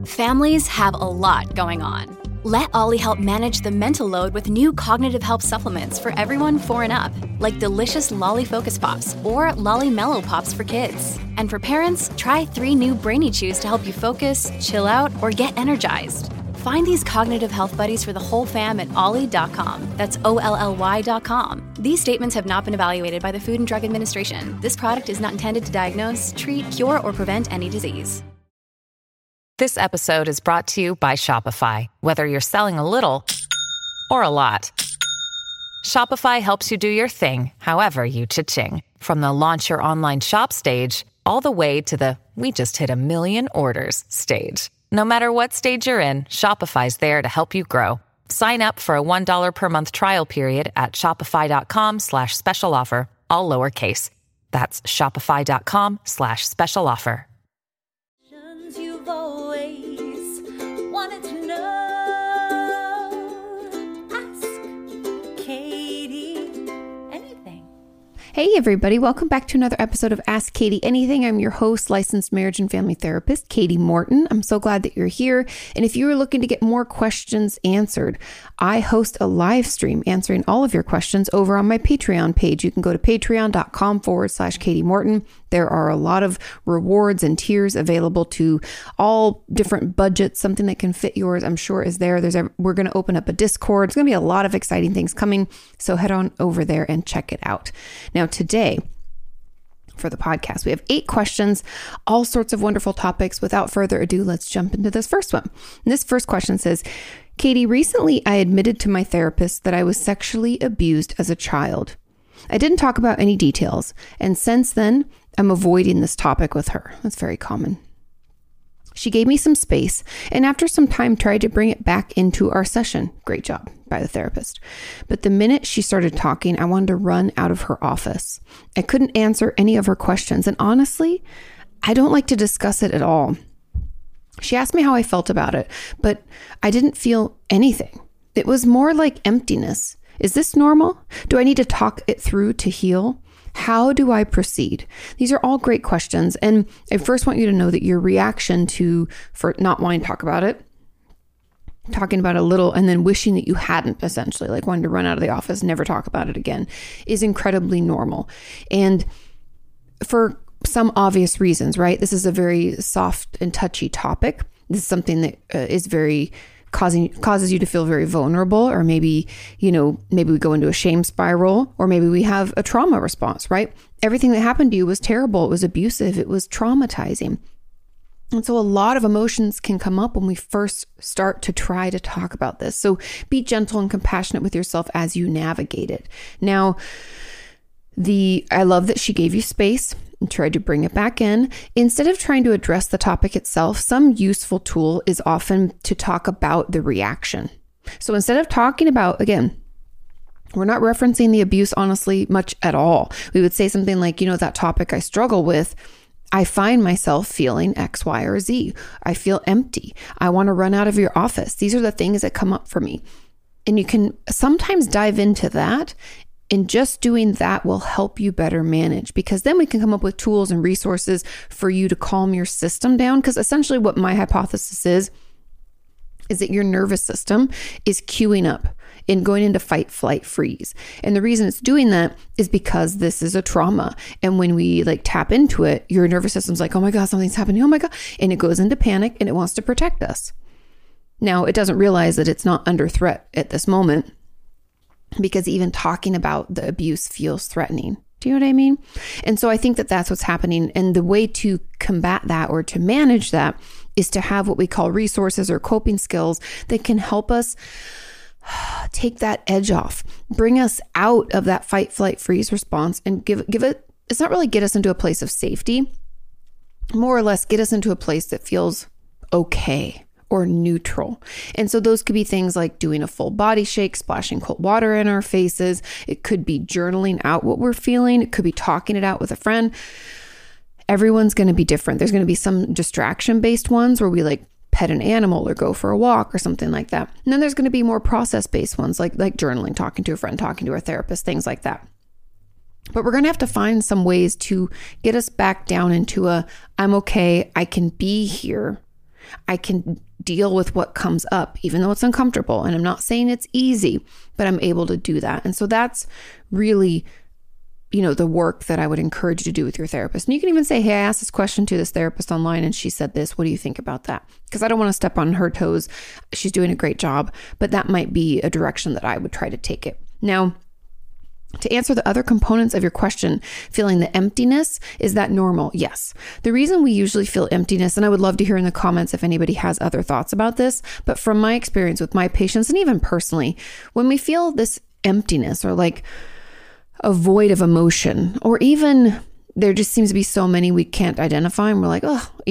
Families have a lot going on. Let Ollie help manage the mental load with new cognitive help supplements for everyone 4 and up, like delicious Lolly Focus Pops or Lolly Mellow Pops for kids. And for parents, try 3 new Brainy Chews to help you focus, chill out, or get energized. Find these cognitive health buddies for the whole fam at ollie.com. That's OLLY.com. These statements have not been evaluated by the Food and Drug Administration. This product is not intended to diagnose, treat, cure, or prevent any disease. This episode is brought to you by Shopify. Whether you're selling a little or a lot, Shopify helps you do your thing, however you cha-ching. From the launch your online shop stage, all the way to the we just hit 1 million orders stage. No matter what stage you're in, Shopify's there to help you grow. Sign up for a $1 per month trial period at shopify.com/special offer, all lowercase. That's shopify.com/special offer. You've always wanted to know. Ask Katie anything. Hey everybody, welcome back to another episode of Ask Katie Anything. I'm your host, licensed marriage and family therapist, Katie Morton. I'm so glad that you're here. And if you are looking to get more questions answered, I host a live stream answering all of your questions over on my Patreon page. You can go to patreon.com/Katie Morton. There are a lot of rewards and tiers available to all different budgets. Something that can fit yours, I'm sure, is there. We're going to open up a Discord. It's going to be a lot of exciting things coming. So head on over there and check it out. Now, today, for the podcast, we have 8 questions, all sorts of wonderful topics. Without further ado, let's jump into this first one. And this first question says, Katie, recently I admitted to my therapist that I was sexually abused as a child. I didn't talk about any details, and since then, I'm avoiding this topic with her. That's very common. She gave me some space, and after some time tried to bring it back into our session. Great job by the therapist. But the minute she started talking, I wanted to run out of her office. I couldn't answer any of her questions, and honestly, I don't like to discuss it at all. She asked me how I felt about it, but I didn't feel anything. It was more like emptiness. Is this normal? Do I need to talk it through to heal? How do I proceed? These are all great questions. And I first want you to know that your reaction for not wanting to talk about it, talking about it a little, and then wishing that you hadn't, essentially, like wanting to run out of the office, never talk about it again, is incredibly normal. And for some obvious reasons, right? This is a very soft and touchy topic. This is something that is very causes you to feel very vulnerable, or maybe we go into a shame spiral, or maybe we have a trauma response, right? Everything that happened to you was terrible. It was abusive. It was traumatizing. And so a lot of emotions can come up when we first start to try to talk about this. So be gentle and compassionate with yourself as you navigate it. Now, I love that she gave you space and tried to bring it back in. Instead of trying to address the topic itself, some useful tool is often to talk about the reaction. So instead of talking about, again, we're not referencing the abuse, honestly, much at all. We would say something like, that topic I struggle with, I find myself feeling X, Y, or Z. I feel empty. I want to run out of your office. These are the things that come up for me. And you can sometimes dive into that. And just doing that will help you better manage, because then we can come up with tools and resources for you to calm your system down. Because essentially what my hypothesis is that your nervous system is queuing up and going into fight, flight, freeze. And the reason it's doing that is because this is a trauma. And when we tap into it, your nervous system's like, oh my God, something's happening. Oh my God. And it goes into panic and it wants to protect us. Now, it doesn't realize that it's not under threat at this moment, because even talking about the abuse feels threatening. Do you know what I mean? And so I think that that's what's happening. And the way to combat that, or to manage that, is to have what we call resources or coping skills that can help us take that edge off, bring us out of that fight, flight, freeze response, and give it, it's not really get us into a place of safety, more or less get us into a place that feels okay or neutral. And so those could be things like doing a full body shake, splashing cold water in our faces. It could be journaling out what we're feeling. It could be talking it out with a friend. Everyone's going to be different. There's going to be some distraction-based ones where we pet an animal or go for a walk or something like that. And then there's going to be more process-based ones like journaling, talking to a friend, talking to a therapist, things like that. But we're going to have to find some ways to get us back down into I'm okay, I can be here, I can deal with what comes up, even though it's uncomfortable. And I'm not saying it's easy, but I'm able to do that. And so that's really, the work that I would encourage you to do with your therapist. And you can even say, hey, I asked this question to this therapist online and she said this. What do you think about that? Because I don't want to step on her toes. She's doing a great job, but that might be a direction that I would try to take it. Now, to answer the other components of your question, feeling the emptiness, is that normal? Yes. The reason we usually feel emptiness, and I would love to hear in the comments if anybody has other thoughts about this, but from my experience with my patients and even personally, when we feel this emptiness or like a void of emotion, or even there just seems to be so many we can't identify and we're like,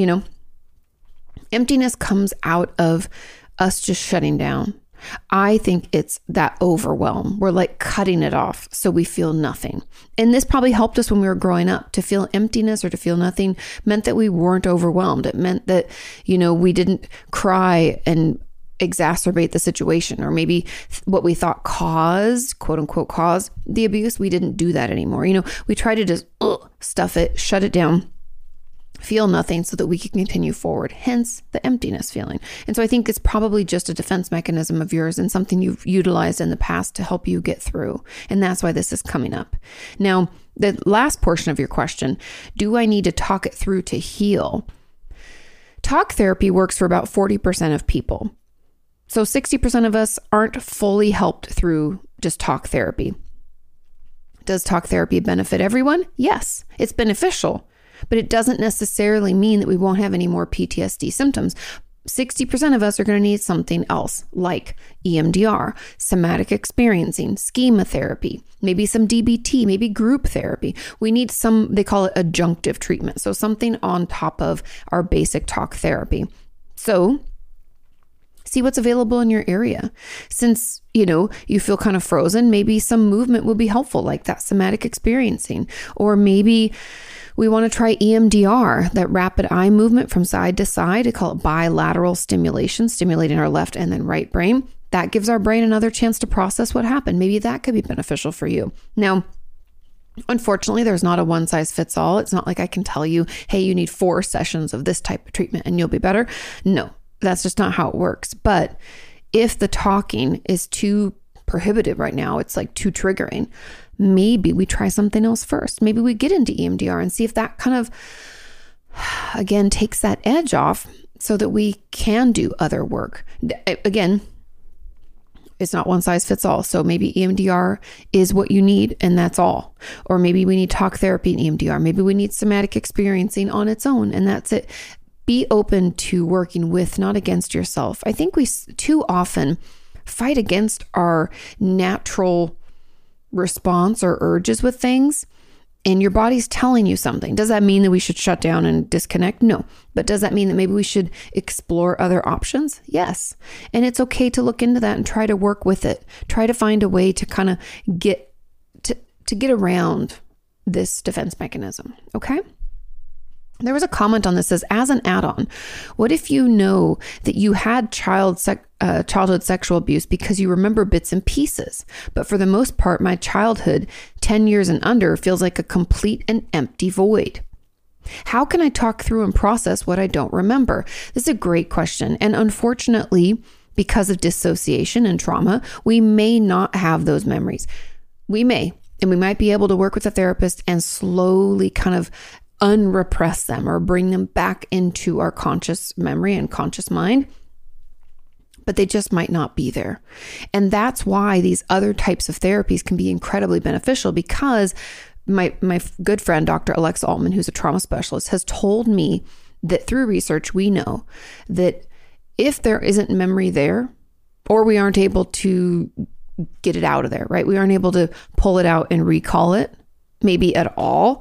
emptiness comes out of us just shutting down. I think it's that overwhelm. We're like cutting it off so we feel nothing. And this probably helped us when we were growing up. To feel emptiness or to feel nothing meant that we weren't overwhelmed. It meant that, we didn't cry and exacerbate the situation, or maybe what we thought caused, quote unquote, caused the abuse. We didn't do that anymore. We try to just stuff it, shut it down, feel nothing so that we can continue forward, hence the emptiness feeling. And so I think it's probably just a defense mechanism of yours and something you've utilized in the past to help you get through. And that's why this is coming up. Now, the last portion of your question, do I need to talk it through to heal? Talk therapy works for about 40% of people. So 60% of us aren't fully helped through just talk therapy. Does talk therapy benefit everyone? Yes, it's beneficial. But it doesn't necessarily mean that we won't have any more PTSD symptoms. 60% of us are going to need something else like EMDR, somatic experiencing, schema therapy, maybe some DBT, maybe group therapy. We need some, they call it adjunctive treatment. So something on top of our basic talk therapy. So see what's available in your area. Since, you feel kind of frozen, maybe some movement will be helpful, like that somatic experiencing, or maybe we want to try EMDR, that rapid eye movement from side to side. They call it bilateral stimulation, stimulating our left and then right brain. That gives our brain another chance to process what happened. Maybe that could be beneficial for you. Now, unfortunately, there's not a one size fits all. It's not like I can tell you, hey, you need 4 sessions of this type of treatment and you'll be better. No, that's just not how it works. But if the talking is too prohibitive right now, it's like too triggering, maybe we try something else first. Maybe we get into EMDR and see if that kind of, again, takes that edge off so that we can do other work. Again, it's not one size fits all. So maybe EMDR is what you need and that's all. Or maybe we need talk therapy and EMDR. Maybe we need somatic experiencing on its own and that's it. Be open to working with, not against yourself. I think we too often fight against our natural response or urges with things, and your body's telling you something. Does that mean that we should shut down and disconnect? No. But does that mean that maybe we should explore other options? Yes. And it's okay to look into that and try to work with it. Try to find a way to kind of get around this defense mechanism. Okay? There was a comment on this that says, as an add-on, what if you know that you had childhood sexual abuse because you remember bits and pieces, but for the most part, my childhood, 10 years and under, feels like a complete and empty void? How can I talk through and process what I don't remember? This is a great question. And unfortunately, because of dissociation and trauma, we may not have those memories. We may, and we might be able to work with a therapist and slowly kind of unrepress them or bring them back into our conscious memory and conscious mind, but they just might not be there. And that's why these other types of therapies can be incredibly beneficial, because my good friend, Dr. Alexa Altman, who's a trauma specialist, has told me that through research, we know that if there isn't memory there, or we aren't able to get it out of there, right? We aren't able to pull it out and recall it, maybe at all.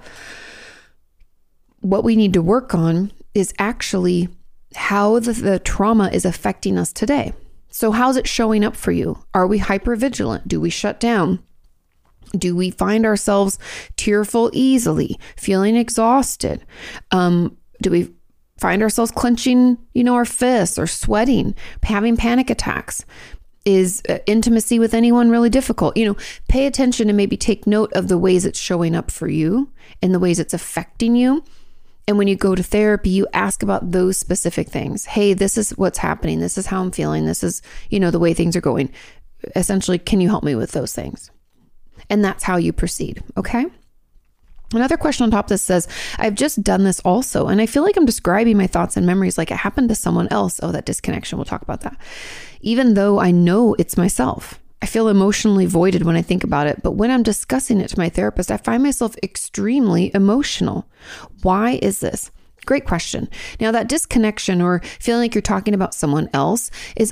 What we need to work on is actually how the trauma is affecting us today. So how's it showing up for you? Are we hypervigilant? Do we shut down? Do we find ourselves tearful easily, feeling exhausted? Do we find ourselves clenching, our fists, or sweating, having panic attacks? Is intimacy with anyone really difficult? Pay attention and maybe take note of the ways it's showing up for you and the ways it's affecting you. And when you go to therapy, you ask about those specific things. Hey, this is what's happening. This is how I'm feeling. This is, the way things are going. Essentially, can you help me with those things? And that's how you proceed. Okay. Another question on top of this says, I've just done this also, and I feel like I'm describing my thoughts and memories like it happened to someone else. Oh, that disconnection. We'll talk about that. Even though I know it's myself. I feel emotionally voided when I think about it, but when I'm discussing it to my therapist, I find myself extremely emotional. Why is this? Great question. Now, that disconnection or feeling like you're talking about someone else is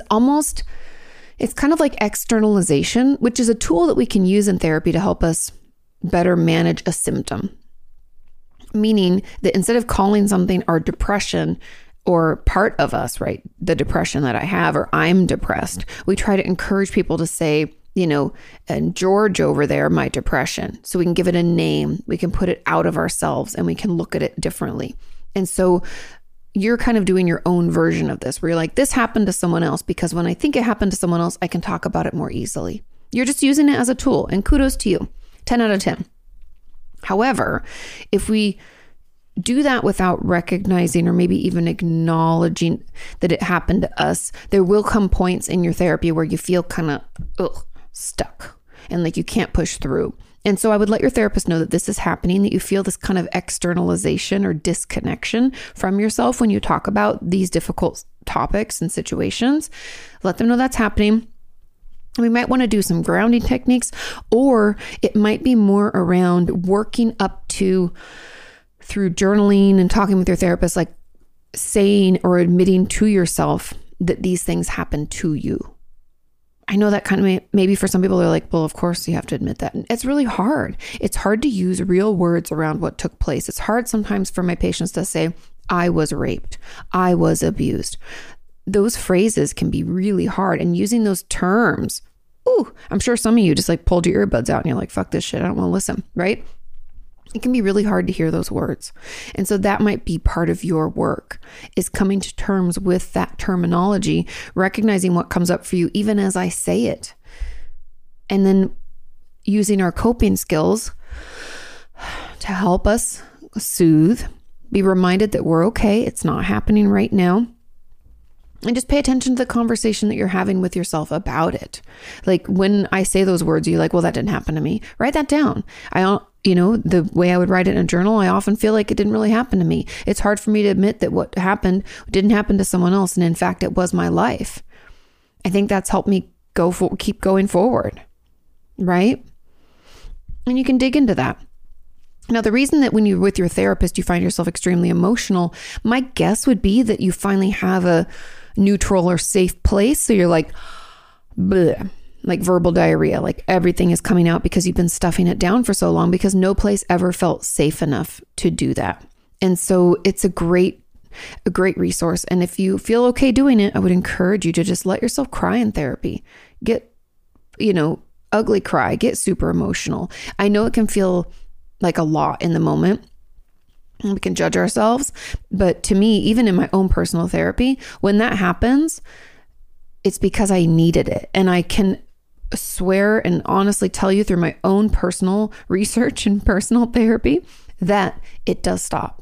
it's kind of like externalization, which is a tool that we can use in therapy to help us better manage a symptom. Meaning that instead of calling something our depression or part of us, right? The depression that I have, or I'm depressed. We try to encourage people to say, and George over there, my depression. So we can give it a name. We can put it out of ourselves and we can look at it differently. And so you're kind of doing your own version of this where you're like, this happened to someone else because when I think it happened to someone else, I can talk about it more easily. You're just using it as a tool, and kudos to you. 10 out of 10. However, if we do that without recognizing or maybe even acknowledging that it happened to us, there will come points in your therapy where you feel kind of stuck and like you can't push through. And so I would let your therapist know that this is happening, that you feel this kind of externalization or disconnection from yourself when you talk about these difficult topics and situations. Let them know that's happening. We might want to do some grounding techniques, or it might be more around working up to through journaling and talking with your therapist, like saying or admitting to yourself that these things happen to you. I know that kind of maybe for some people they're like, well, of course you have to admit that. And it's really hard. It's hard to use real words around what took place. It's hard sometimes for my patients to say, I was raped, I was abused. Those phrases can be really hard, and using those terms, I'm sure some of you just like pulled your earbuds out and you're like, fuck this shit, I don't want to listen, right? It can be really hard to hear those words. And so that might be part of your work, is coming to terms with that terminology, recognizing what comes up for you, even as I say it. And then using our coping skills to help us soothe, be reminded that we're okay. It's not happening right now. And just pay attention to the conversation that you're having with yourself about it. Like when I say those words, you're like, well, that didn't happen to me. Write that down. The way I would write it in a journal, I often feel like it didn't really happen to me. It's hard for me to admit that what happened didn't happen to someone else. And in fact, it was my life. I think that's helped me keep going forward. Right? And you can dig into that. Now, the reason that when you're with your therapist, you find yourself extremely emotional, my guess would be that you finally have a neutral or safe place. So you're like, bleh, like verbal diarrhea, like everything is coming out because you've been stuffing it down for so long, because no place ever felt safe enough to do that. And so it's a great resource. And if you feel okay doing it, I would encourage you to just let yourself cry in therapy. Get, ugly cry, get super emotional. I know it can feel like a lot in the moment. We can judge ourselves. But to me, even in my own personal therapy, when that happens, it's because I needed it. And I can swear and honestly tell you through my own personal research and personal therapy that it does stop.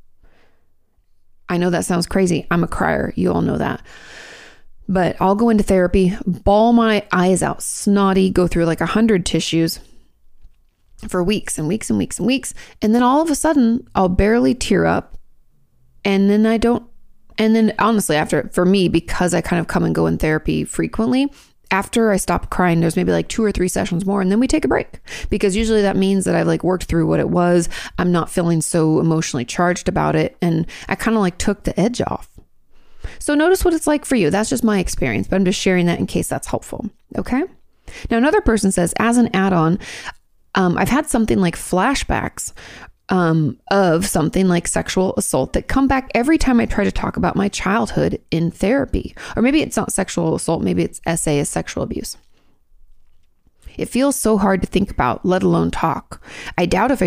I know that sounds crazy. I'm a crier. You all know that. But I'll go into therapy, bawl my eyes out, snotty, go through like 100 tissues for weeks and weeks and weeks and weeks. And then all of a sudden I'll barely tear up. And then I don't. And then honestly, for me, because I kind of come and go in therapy frequently, after I stop crying, there's maybe like 2 or 3 sessions more, and then we take a break, because usually that means that I've like worked through what it was. I'm not feeling so emotionally charged about it. And I kind of like took the edge off. So notice what it's like for you. That's just my experience, but I'm just sharing that in case that's helpful. Okay. Now, another person says, as an add-on, I've had something like flashbacks of something like sexual assault that come back every time I try to talk about my childhood in therapy. Or maybe it's not sexual assault. Maybe it's SA is sexual abuse. It feels so hard to think about, let alone talk. I doubt if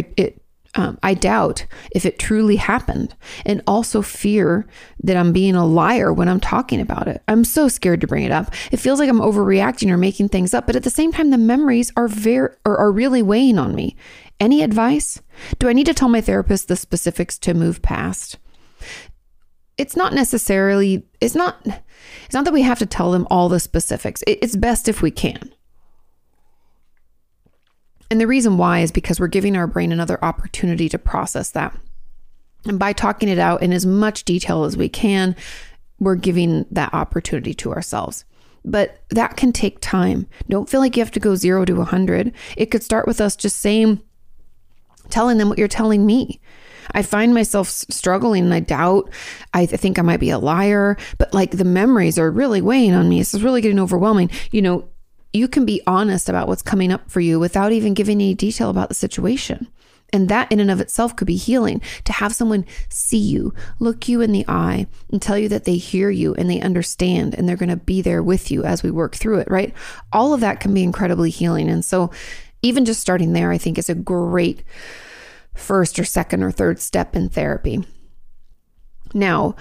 it truly happened, and also fear that I'm being a liar when I'm talking about it. I'm so scared to bring it up. It feels like I'm overreacting or making things up, but at the same time, the memories are really weighing on me. Any advice? Do I need to tell my therapist the specifics to move past? It's not that we have to tell them all the specifics. It's best if we can. And the reason why is because we're giving our brain another opportunity to process that. And by talking it out in as much detail as we can, we're giving that opportunity to ourselves. But that can take time. Don't feel like you have to go 0 to 100. It could start with us just telling them what you're telling me. I find myself struggling and I doubt. I think I might be a liar, but like the memories are really weighing on me. This is really getting overwhelming. You can be honest about what's coming up for you without even giving any detail about the situation. And that in and of itself could be healing, to have someone see you, look you in the eye and tell you that they hear you and they understand and they're going to be there with you as we work through it, right? All of that can be incredibly healing. And so even just starting there, I think is a great first or second or third step in therapy. Now,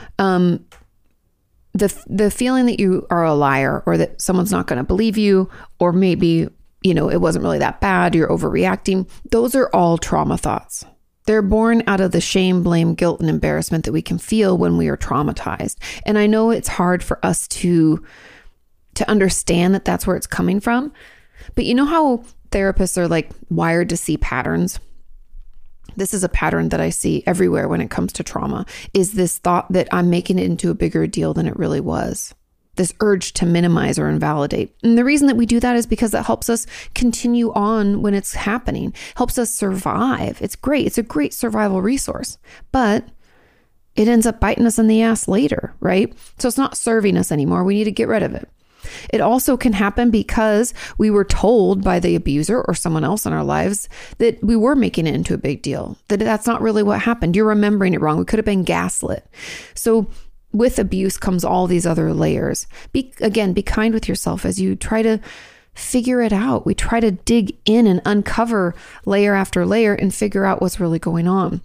the feeling that you are a liar or that someone's not going to believe you, or maybe, it wasn't really that bad, you're overreacting, those are all trauma thoughts. They're born out of the shame, blame, guilt, and embarrassment that we can feel when we are traumatized. And I know it's hard for us to understand that that's where it's coming from. But you know how therapists are like wired to see patterns? This is a pattern that I see everywhere when it comes to trauma, is this thought that I'm making it into a bigger deal than it really was. This urge to minimize or invalidate. And the reason that we do that is because it helps us continue on when it's happening, helps us survive. It's great. It's a great survival resource, but it ends up biting us in the ass later, right? So it's not serving us anymore. We need to get rid of it. It also can happen because we were told by the abuser or someone else in our lives that we were making it into a big deal, that that's not really what happened. You're remembering it wrong. We could have been gaslit. So with abuse comes all these other layers. Be kind with yourself as you try to figure it out. We try to dig in and uncover layer after layer and figure out what's really going on.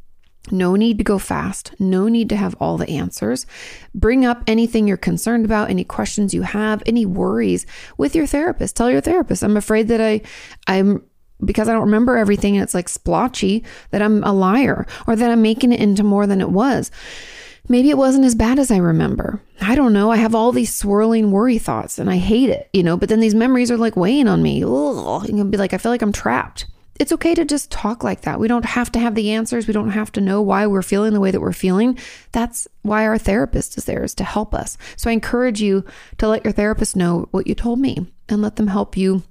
No need to go fast. No need to have all the answers. Bring up anything you're concerned about, any questions you have, any worries with your therapist. Tell your therapist, I'm afraid that I'm because I don't remember everything and it's like splotchy, that I'm a liar or that I'm making it into more than it was. Maybe it wasn't as bad as I remember. I don't know. I have all these swirling worry thoughts and I hate it, but then these memories are like weighing on me. Ugh. You can be like, I feel like I'm trapped. It's okay to just talk like that. We don't have to have the answers. We don't have to know why we're feeling the way that we're feeling. That's why our therapist is there, is to help us. So I encourage you to let your therapist know what you told me and let them help you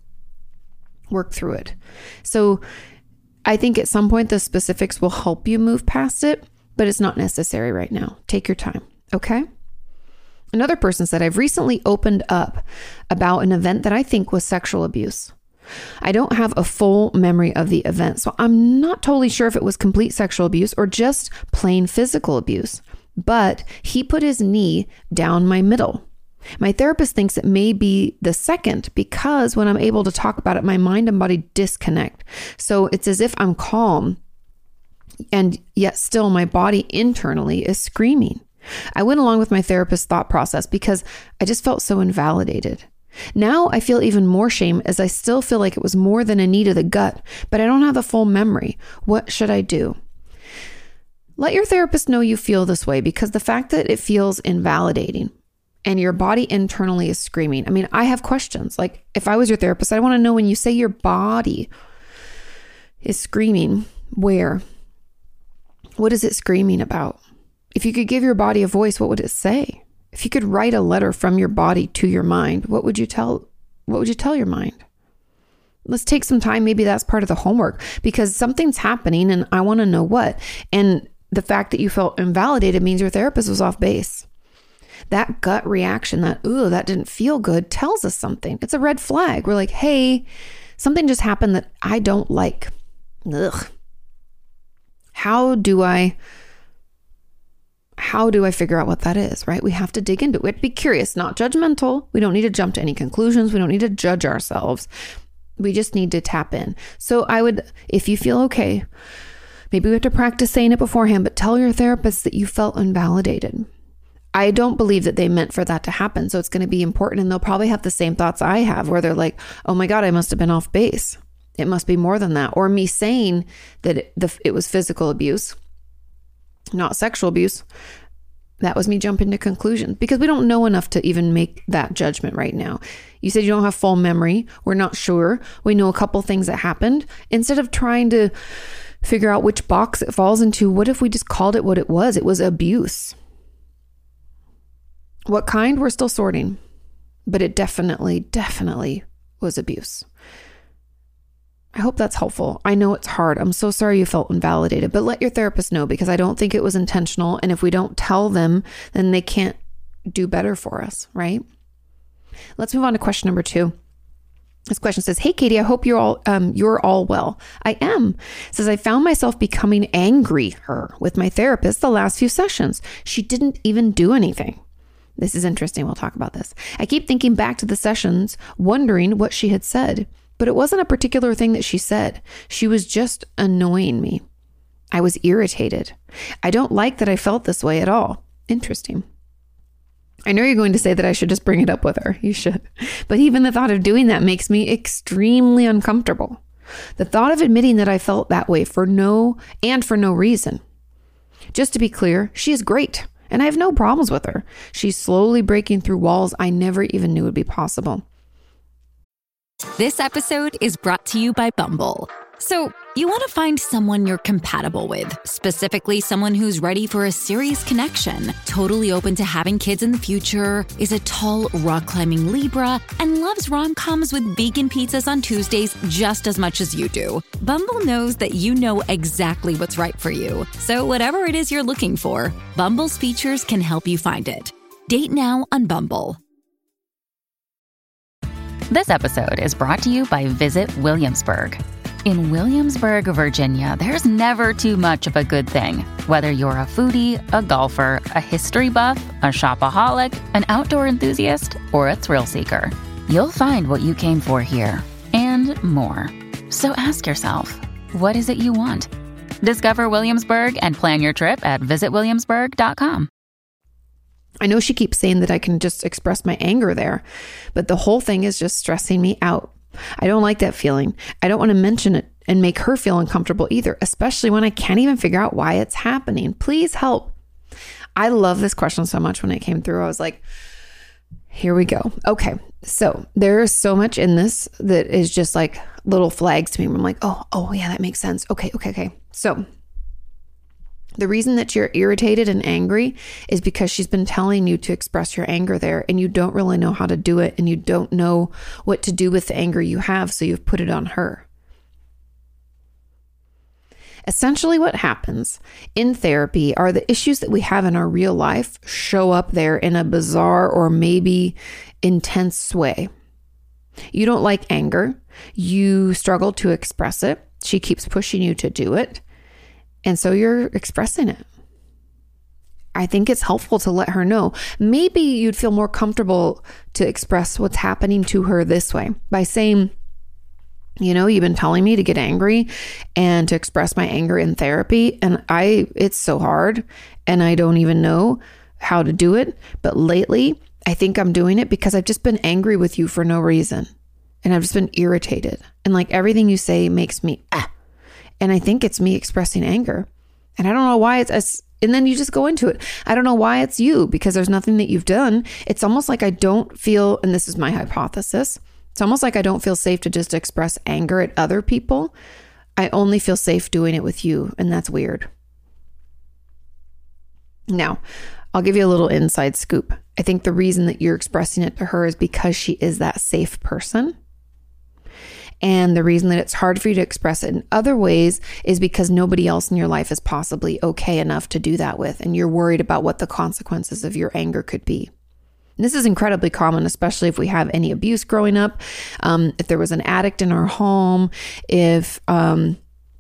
work through it. So I think at some point the specifics will help you move past it, but it's not necessary right now. Take your time, okay? Another person said, I've recently opened up about an event that I think was sexual abuse. I don't have a full memory of the event, so I'm not totally sure if it was complete sexual abuse or just plain physical abuse. But he put his knee down my middle. My therapist thinks it may be the second because when I'm able to talk about it, my mind and body disconnect. So it's as if I'm calm and yet still my body internally is screaming. I went along with my therapist's thought process because I just felt so invalidated. Now I feel even more shame as I still feel like it was more than a knee to the gut, but I don't have the full memory. What should I do? Let your therapist know you feel this way because the fact that it feels invalidating and your body internally is screaming. I mean, I have questions. Like if I was your therapist, I want to know when you say your body is screaming, where? What is it screaming about? If you could give your body a voice, what would it say? If you could write a letter from your body to your mind, what would you tell your mind? Let's take some time. Maybe that's part of the homework because something's happening and I want to know what. And the fact that you felt invalidated means your therapist was off base. That gut reaction, that didn't feel good, tells us something. It's a red flag. We're like, hey, something just happened that I don't like. Ugh. How do I figure out what that is, right? We have to dig into it. We have to be curious, not judgmental. We don't need to jump to any conclusions. We don't need to judge ourselves. We just need to tap in. So if you feel okay, maybe we have to practice saying it beforehand, but tell your therapist that you felt invalidated. I don't believe that they meant for that to happen. So it's going to be important. And they'll probably have the same thoughts I have where they're like, oh my God, I must have been off base. It must be more than that. Or me saying that it was physical abuse, not sexual abuse. That was me jumping to conclusions because we don't know enough to even make that judgment right now. You said you don't have full memory. We're not sure. We know a couple things that happened. Instead of trying to figure out which box it falls into, what if we just called it what it was? It was abuse. What kind? We're still sorting. But it definitely was abuse. I hope that's helpful. I know it's hard. I'm so sorry you felt invalidated, but let your therapist know because I don't think it was intentional. And if we don't tell them, then they can't do better for us, right? Let's move on to question number 2. This question says, "Hey, Katie, I hope you're all well." I am. It says, "I found myself becoming angry with my therapist the last few sessions. She didn't even do anything." This is interesting. We'll talk about this. "I keep thinking back to the sessions, wondering what she had said. But it wasn't a particular thing that she said. She was just annoying me. I was irritated. I don't like that I felt this way at all." Interesting. I know you're going to say that I should just bring it up with her. You should. But even the thought of doing that makes me extremely uncomfortable. The thought of admitting that I felt that way for no reason. Just to be clear, she is great and I have no problems with her. She's slowly breaking through walls I never even knew would be possible. This episode is brought to you by Bumble. So, you want to find someone you're compatible with, specifically someone who's ready for a serious connection, totally open to having kids in the future, is a tall, rock-climbing Libra, and loves rom-coms with vegan pizzas on Tuesdays just as much as you do. Bumble knows that you know exactly what's right for you. So whatever it is you're looking for, Bumble's features can help you find it. Date now on Bumble. This episode is brought to you by Visit Williamsburg. In Williamsburg, Virginia, there's never too much of a good thing. Whether you're a foodie, a golfer, a history buff, a shopaholic, an outdoor enthusiast, or a thrill seeker, you'll find what you came for here and more. So ask yourself, what is it you want? Discover Williamsburg and plan your trip at visitwilliamsburg.com. I know she keeps saying that I can just express my anger there, but the whole thing is just stressing me out. I don't like that feeling. I don't want to mention it and make her feel uncomfortable either, especially when I can't even figure out why it's happening. Please help. I love this question so much. When it came through, I was like, here we go. Okay. So there is so much in this that is just like little flags to me. I'm like, oh yeah, that makes sense. Okay. So the reason that you're irritated and angry is because she's been telling you to express your anger there and you don't really know how to do it and you don't know what to do with the anger you have, so you've put it on her. Essentially what happens in therapy are the issues that we have in our real life show up there in a bizarre or maybe intense way. You don't like anger. You struggle to express it. She keeps pushing you to do it. And so you're expressing it. I think it's helpful to let her know. Maybe you'd feel more comfortable to express what's happening to her this way by saying, you've been telling me to get angry and to express my anger in therapy. And it's so hard and I don't even know how to do it. But lately I think I'm doing it because I've just been angry with you for no reason. And I've just been irritated. And like everything you say makes me And I think it's me expressing anger. And I don't know why and then you just go into it. I don't know why it's you because there's nothing that you've done. It's almost like I don't feel, and this is my hypothesis, it's almost like I don't feel safe to just express anger at other people. I only feel safe doing it with you. And that's weird. Now, I'll give you a little inside scoop. I think the reason that you're expressing it to her is because she is that safe person. And the reason that it's hard for you to express it in other ways is because nobody else in your life is possibly okay enough to do that with. And you're worried about what the consequences of your anger could be. And this is incredibly common, especially if we have any abuse growing up. If there was an addict in our home, those are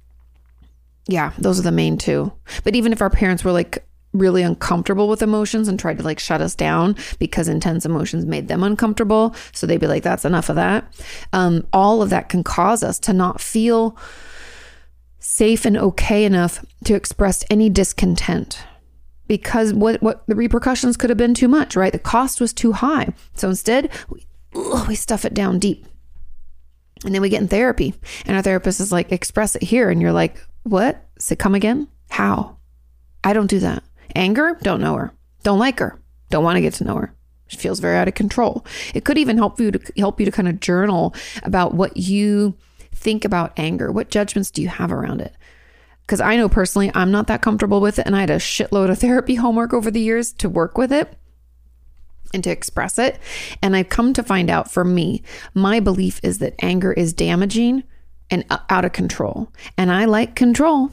the main two. But even if our parents were like really uncomfortable with emotions and tried to like shut us down because intense emotions made them uncomfortable. So they'd be like, that's enough of that. All of that can cause us to not feel safe and okay enough to express any discontent because what the repercussions could have been too much, right? The cost was too high. So instead we stuff it down deep. And then we get in therapy and our therapist is like, express it here. And you're like, what? So come again? How? I don't do that. Anger? Don't know her. Don't like her. Don't want to get to know her. She feels very out of control. It could even help you to kind of journal about what you think about anger. What judgments do you have around it? Because I know personally, I'm not that comfortable with it. And I had a shitload of therapy homework over the years to work with it and to express it. And I've come to find out, for me, my belief is that anger is damaging and out of control. And I like control.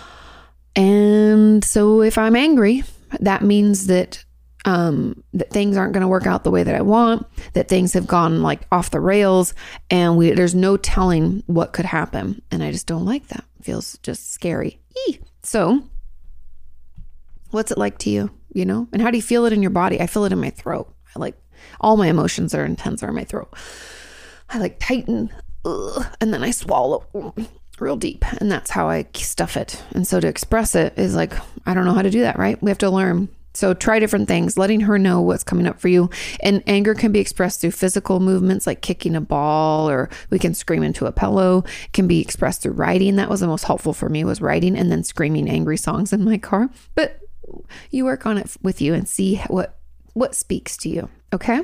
And so if I'm angry, that means that that things aren't going to work out the way that I want, that things have gone like off the rails, and there's no telling what could happen. And I just don't like that. It feels just scary. So what's it like to you, you know? And how do you feel it in your body? I feel it in my throat. I like all my emotions are intense are in my throat. I like tighten, and then I swallow real deep, and that's how I stuff it. And so to express it is like, I don't know how to do that, right? We have to learn. So try different things, letting her know what's coming up for you. And anger can be expressed through physical movements like kicking a ball, or we can scream into a pillow. It can be expressed through writing. That was the most helpful for me, was writing and then screaming angry songs in my car. But you work on it with you and see what speaks to you. Okay.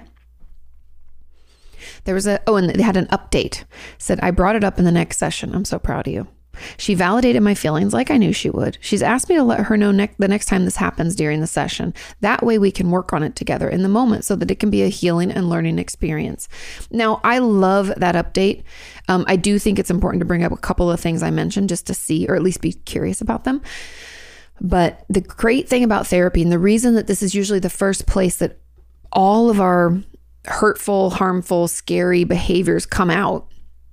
There was and they had an update. Said, I brought it up in the next session. I'm so proud of you. She validated my feelings like I knew she would. She's asked me to let her know the next time this happens during the session. That way we can work on it together in the moment so that it can be a healing and learning experience. Now, I love that update. I do think it's important to bring up a couple of things I mentioned just to see, or at least be curious about them. But the great thing about therapy, and the reason that this is usually the first place that all of our hurtful, harmful, scary behaviors come out,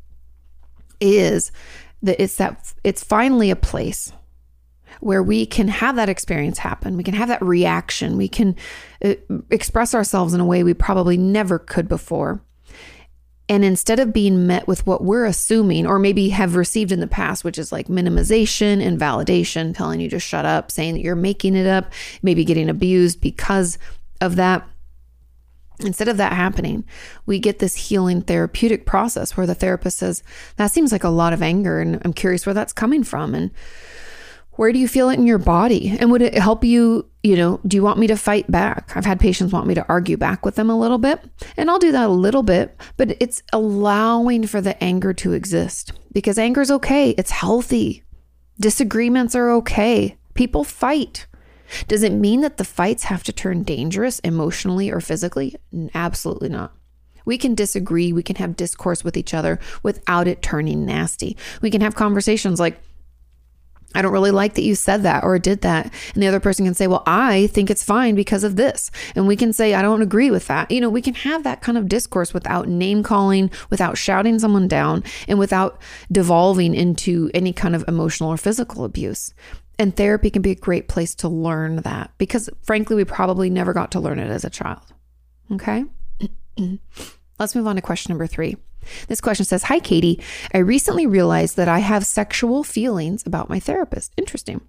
is that it's finally a place where we can have that experience happen. We can have that reaction. We can express ourselves in a way we probably never could before. And instead of being met with what we're assuming, or maybe have received in the past, which is like minimization and validation, telling you to shut up, saying that you're making it up, maybe getting abused because of that. Instead of that happening, we get this healing therapeutic process where the therapist says, that seems like a lot of anger, and I'm curious where that's coming from. And where do you feel it in your body? And would it help you, do you want me to fight back? I've had patients want me to argue back with them a little bit, and I'll do that a little bit, but it's allowing for the anger to exist, because anger is okay. It's healthy. Disagreements are okay. People fight. Does it mean that the fights have to turn dangerous emotionally or physically? Absolutely not. We can disagree. We can have discourse with each other without it turning nasty. We can have conversations like, I don't really like that you said that or did that. And the other person can say, well, I think it's fine because of this. And we can say, I don't agree with that. We can have that kind of discourse without name calling, without shouting someone down, and without devolving into any kind of emotional or physical abuse. And therapy can be a great place to learn that, because frankly, we probably never got to learn it as a child. Okay. Let's move on to question number 3. This question says, hi, Katie. I recently realized that I have sexual feelings about my therapist. Interesting.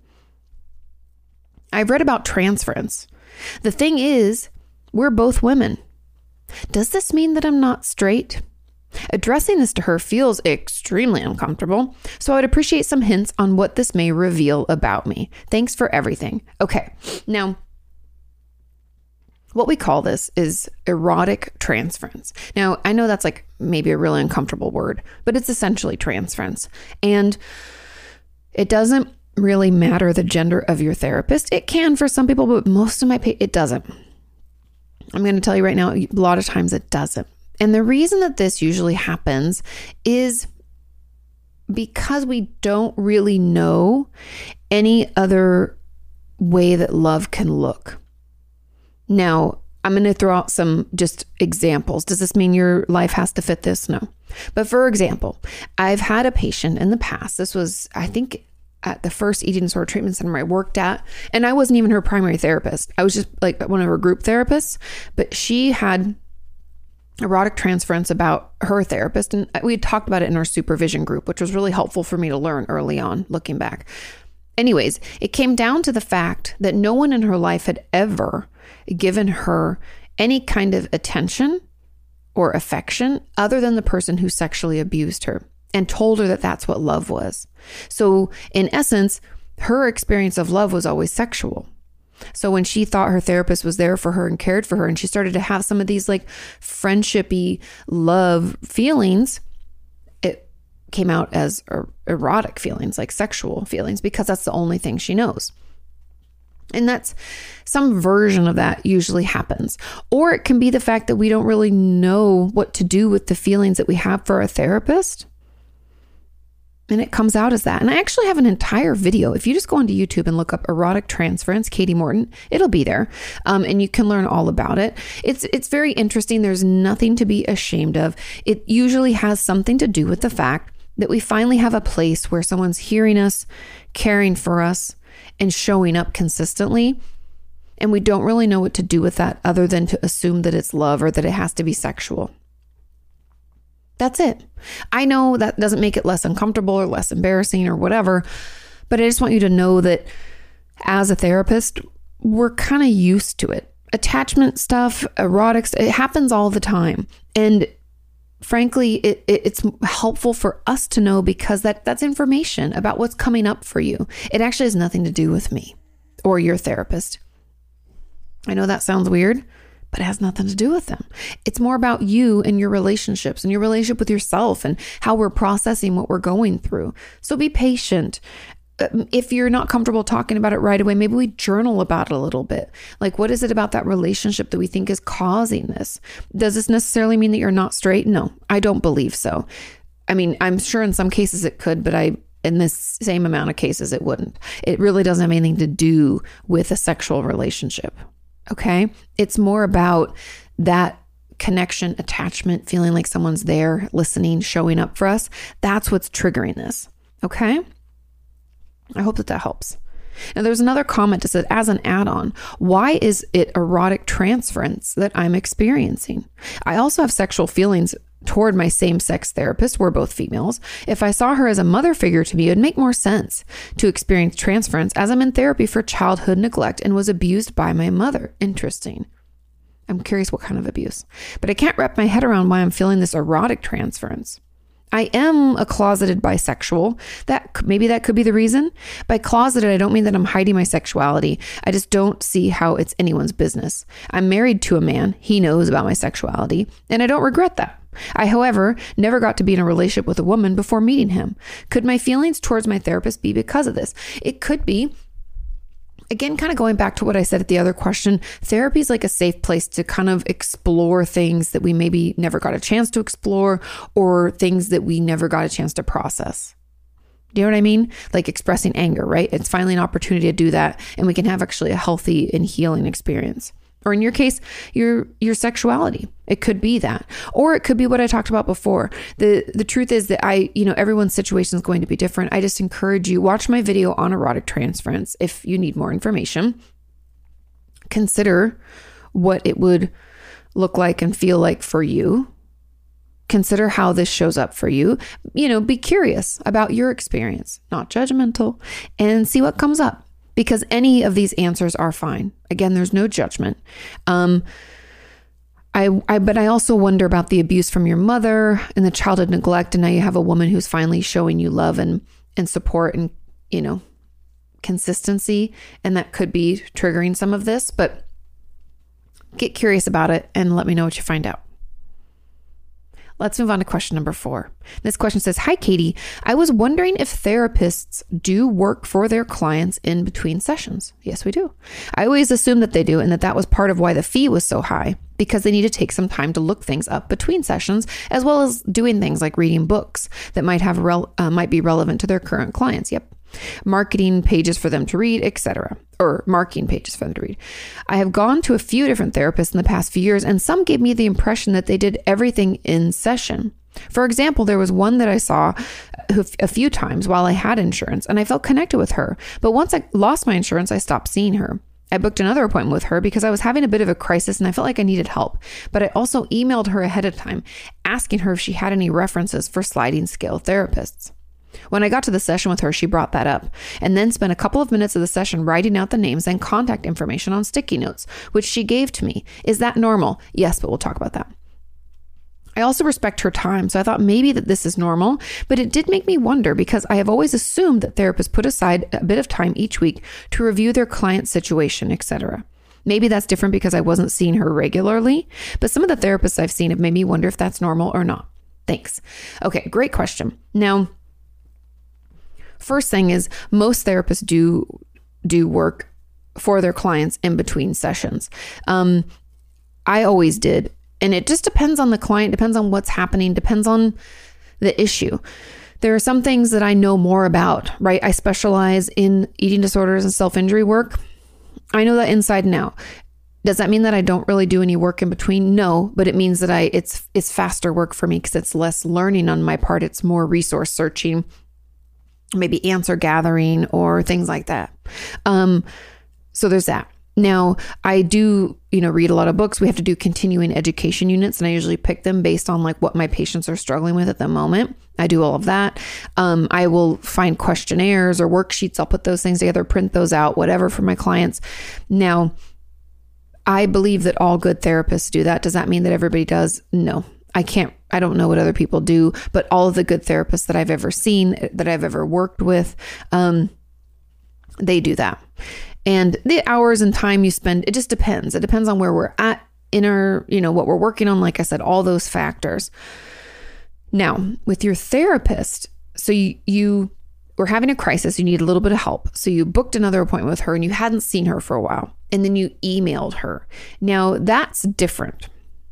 I've read about transference. The thing is, we're both women. Does this mean that I'm not straight? Addressing this to her feels extremely uncomfortable, so I would appreciate some hints on what this may reveal about me. Thanks for everything. Okay, now, what we call this is erotic transference. Now, I know that's like maybe a really uncomfortable word, but it's essentially transference. And it doesn't really matter the gender of your therapist. It can for some people, but most of it doesn't. I'm going to tell you right now, a lot of times it doesn't. And the reason that this usually happens is because we don't really know any other way that love can look. Now, I'm going to throw out some just examples. Does this mean your life has to fit this? No. But for example, I've had a patient in the past. This was, I think, at the first eating disorder treatment center I worked at. And I wasn't even her primary therapist. I was just like one of her group therapists. But she had erotic transference about her therapist. And we had talked about it in our supervision group, which was really helpful for me to learn early on, looking back. Anyways, it came down to the fact that no one in her life had ever given her any kind of attention or affection other than the person who sexually abused her and told her that that's what love was. So in essence, her experience of love was always sexual. So when she thought her therapist was there for her and cared for her, and she started to have some of these like friendshipy love feelings, it came out as erotic feelings, like sexual feelings, because that's the only thing she knows. And that's some version of that usually happens. Or it can be the fact that we don't really know what to do with the feelings that we have for a therapist. And it comes out as that. And I actually have an entire video. If you just go onto YouTube and look up erotic transference, Katie Morton, it'll be there. And you can learn all about it. It's very interesting. There's nothing to be ashamed of. It usually has something to do with the fact that we finally have a place where someone's hearing us, caring for us, and showing up consistently. And we don't really know what to do with that other than to assume that it's love or that it has to be sexual. That's it. I know that doesn't make it less uncomfortable or less embarrassing or whatever, but I just want you to know that as a therapist, we're kind of used to it. Attachment stuff, erotics, it happens all the time. And frankly, it's helpful for us to know because that's information about what's coming up for you. It actually has nothing to do with me or your therapist. I know that sounds weird, but it has nothing to do with them. It's more about you and your relationships and your relationship with yourself and how we're processing what we're going through. So be patient. If you're not comfortable talking about it right away, maybe we journal about it a little bit. Like, what is it about that relationship that we think is causing this? Does this necessarily mean that you're not straight? No, I don't believe so. I mean, I'm sure in some cases it could, but in this same amount of cases, it wouldn't. It really doesn't have anything to do with a sexual relationship. Okay. It's more about that connection, attachment, feeling like someone's there, listening, showing up for us. That's what's triggering this. Okay. I hope that helps. Now, there's another comment that said, as an add-on, why is it erotic transference that I'm experiencing? I also have sexual feelings toward my same-sex therapist. We're both females. If I saw her as a mother figure to me, it would make more sense to experience transference as I'm in therapy for childhood neglect and was abused by my mother. Interesting. I'm curious what kind of abuse. But I can't wrap my head around why I'm feeling this erotic transference. I am a closeted bisexual. Maybe that could be the reason. By closeted, I don't mean that I'm hiding my sexuality. I just don't see how it's anyone's business. I'm married to a man. He knows about my sexuality, and I don't regret that. I, however, never got to be in a relationship with a woman before meeting him. Could my feelings towards my therapist be because of this? It could be. Again, kind of going back to what I said at the other question, therapy is like a safe place to kind of explore things that we maybe never got a chance to explore or things that we never got a chance to process. Do you know what I mean? Like expressing anger, right? It's finally an opportunity to do that, and we can have actually a healthy and healing experience. Or in your case, your sexuality. It could be that. Or it could be what I talked about before. The truth is that everyone's situation is going to be different. I just encourage you, watch my video on erotic transference if you need more information. Consider what it would look like and feel like for you. Consider how this shows up for you. Be curious about your experience, not judgmental, and see what comes up. Because any of these answers are fine. Again, there's no judgment. But I also wonder about the abuse from your mother and the childhood neglect. And now you have a woman who's finally showing you love and support and, consistency. And that could be triggering some of this, but get curious about it and let me know what you find out. Let's move on to question number 4. This question says, hi, Katie. I was wondering if therapists do work for their clients in between sessions. Yes, we do. I always assumed that they do, and that was part of why the fee was so high, because they need to take some time to look things up between sessions, as well as doing things like reading books that might be relevant to their current clients. Yep. Marketing pages for them to read, etc. Or marking pages for them to read. I have gone to a few different therapists in the past few years, and some gave me the impression that they did everything in session. For example, there was one that I saw a few times while I had insurance, and I felt connected with her. But once I lost my insurance, I stopped seeing her. I booked another appointment with her because I was having a bit of a crisis and I felt like I needed help. But I also emailed her ahead of time, asking her if she had any references for sliding scale therapists. When I got to the session with her, she brought that up and then spent a couple of minutes of the session writing out the names and contact information on sticky notes, which she gave to me. Is that normal? Yes, but we'll talk about that. I also respect her time, so I thought maybe that this is normal, but it did make me wonder because I have always assumed that therapists put aside a bit of time each week to review their client's situation, etc. Maybe that's different because I wasn't seeing her regularly, but some of the therapists I've seen have made me wonder if that's normal or not. Thanks. Okay, great question. Now, first thing is most therapists do work for their clients in between sessions. I always did. And it just depends on the client, depends on what's happening, depends on the issue. There are some things that I know more about, right? I specialize in eating disorders and self-injury work. I know that inside and out. Does that mean that I don't really do any work in between? No, but it means that it's faster work for me because it's less learning on my part. It's more resource searching, maybe answer gathering or things like that. So there's that. Now, I do, read a lot of books. We have to do continuing education units, and I usually pick them based on like what my patients are struggling with at the moment. I do all of that. I will find questionnaires or worksheets. I'll put those things together, print those out, whatever for my clients. Now, I believe that all good therapists do that. Does that mean that everybody does? No, I don't know what other people do, but all of the good therapists that I've ever seen, that I've ever worked with, they do that. And the hours and time you spend, it just depends. It depends on where we're at in our, what we're working on. Like I said, all those factors. Now, with your therapist, so you were having a crisis, you need a little bit of help. So you booked another appointment with her and you hadn't seen her for a while. And then you emailed her. Now, that's different.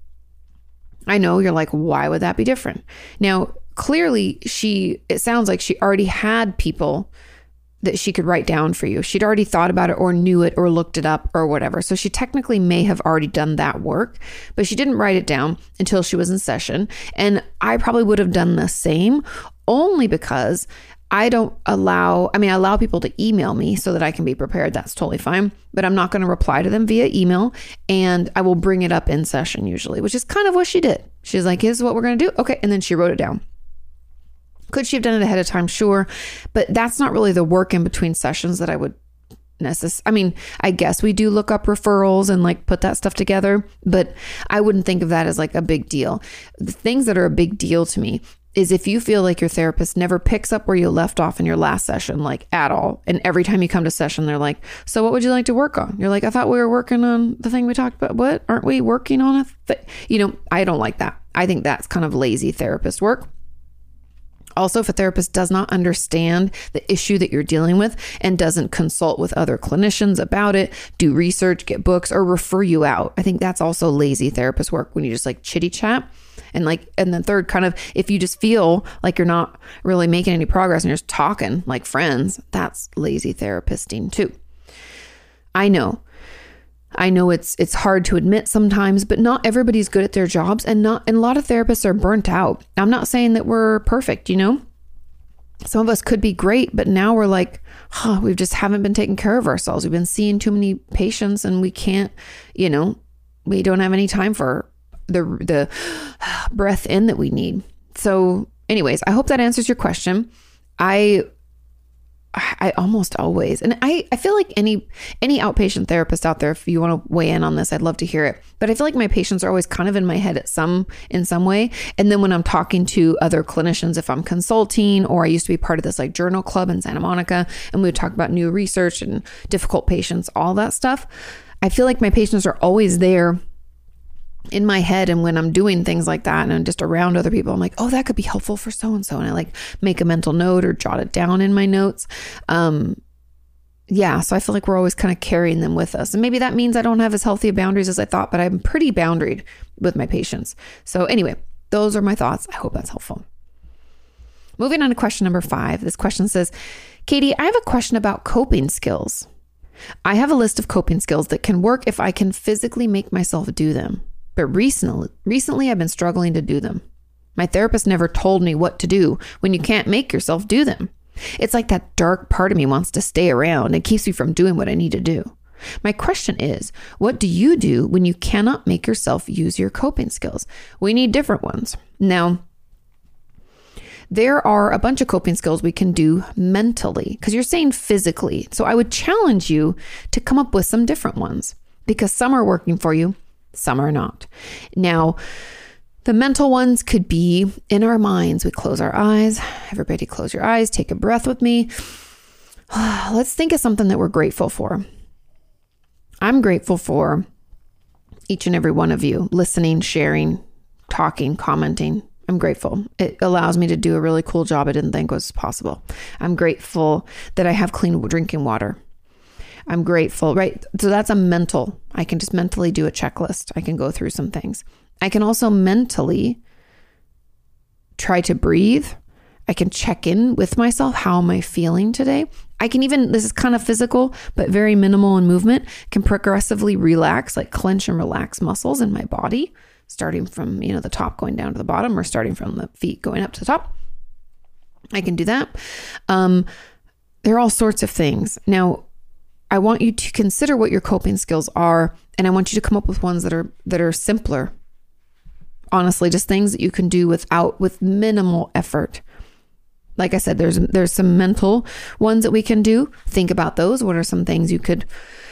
I know you're like, why would that be different? Now, clearly, it sounds like she already had people that she could write down for you. She'd already thought about it or knew it or looked it up or whatever. So she technically may have already done that work, but she didn't write it down until she was in session. And I probably would have done the same only because I allow people to email me so that I can be prepared. That's totally fine. But I'm not going to reply to them via email, and I will bring it up in session usually, which is kind of what she did. She's like, here's what we're going to do. Okay. And then she wrote it down. Could she have done it ahead of time? Sure. But that's not really the work in between sessions that I would I guess we do look up referrals and like put that stuff together, but I wouldn't think of that as like a big deal. The things that are a big deal to me is if you feel like your therapist never picks up where you left off in your last session, like at all. And every time you come to session, they're like, so what would you like to work on? You're like, I thought we were working on the thing we talked about. What? Aren't we working on it? I don't like that. I think that's kind of lazy therapist work. Also, if a therapist does not understand the issue that you're dealing with and doesn't consult with other clinicians about it, do research, get books, or refer you out, I think that's also lazy therapist work when you just like chitty chat. And then third, kind of, if you just feel like you're not really making any progress and you're just talking like friends, that's lazy therapist-ing too. I know it's hard to admit sometimes, but not everybody's good at their jobs, and a lot of therapists are burnt out. I'm not saying that we're perfect, Some of us could be great, but now we're like, we just haven't been taking care of ourselves. We've been seeing too many patients and we can't, we don't have any time for the breath in that we need. So anyways, I hope that answers your question. I almost always, and I feel like any outpatient therapist out there, if you want to weigh in on this, I'd love to hear it. But I feel like my patients are always kind of in my head in some way. And then when I'm talking to other clinicians, if I'm consulting, or I used to be part of this like journal club in Santa Monica, and we would talk about new research and difficult patients, all that stuff. I feel like my patients are always there in my head. And when I'm doing things like that and I'm just around other people, I'm like, oh, that could be helpful for so-and-so. And I like make a mental note or jot it down in my notes. So I feel like we're always kind of carrying them with us. And maybe that means I don't have as healthy boundaries as I thought, but I'm pretty boundaried with my patients. So anyway, those are my thoughts. I hope that's helpful. Moving on to question number 5. This question says, Katie, I have a question about coping skills. I have a list of coping skills that can work if I can physically make myself do them. But recently I've been struggling to do them. My therapist never told me what to do when you can't make yourself do them. It's like that dark part of me wants to stay around and keeps me from doing what I need to do. My question is, what do you do when you cannot make yourself use your coping skills? We need different ones. Now, there are a bunch of coping skills we can do mentally, because you're saying physically. So I would challenge you to come up with some different ones, because some are working for you, some are not. Now, The mental ones could be in our minds. We close our eyes. Everybody close your eyes. Take a breath with me. Let's think of something that we're grateful for. I'm grateful for each and every one of you listening, sharing, talking, commenting. I'm grateful. It allows me to do a really cool job I didn't think was possible. I'm grateful that I have clean drinking water. I'm grateful, right? So that's a mental. I can just mentally do a checklist. I can go through some things. I can also mentally try to breathe. I can check in with myself. How am I feeling today? I can even, this is kind of physical, but very minimal in movement, can progressively relax, like clench and relax muscles in my body, starting from, the top going down to the bottom, or starting from the feet going up to the top. I can do that. There are all sorts of things. Now, I want you to consider what your coping skills are, and I want you to come up with ones that are simpler. Honestly, just things that you can do with minimal effort. Like I said, there's some mental ones that we can do. Think about those. What are some things you could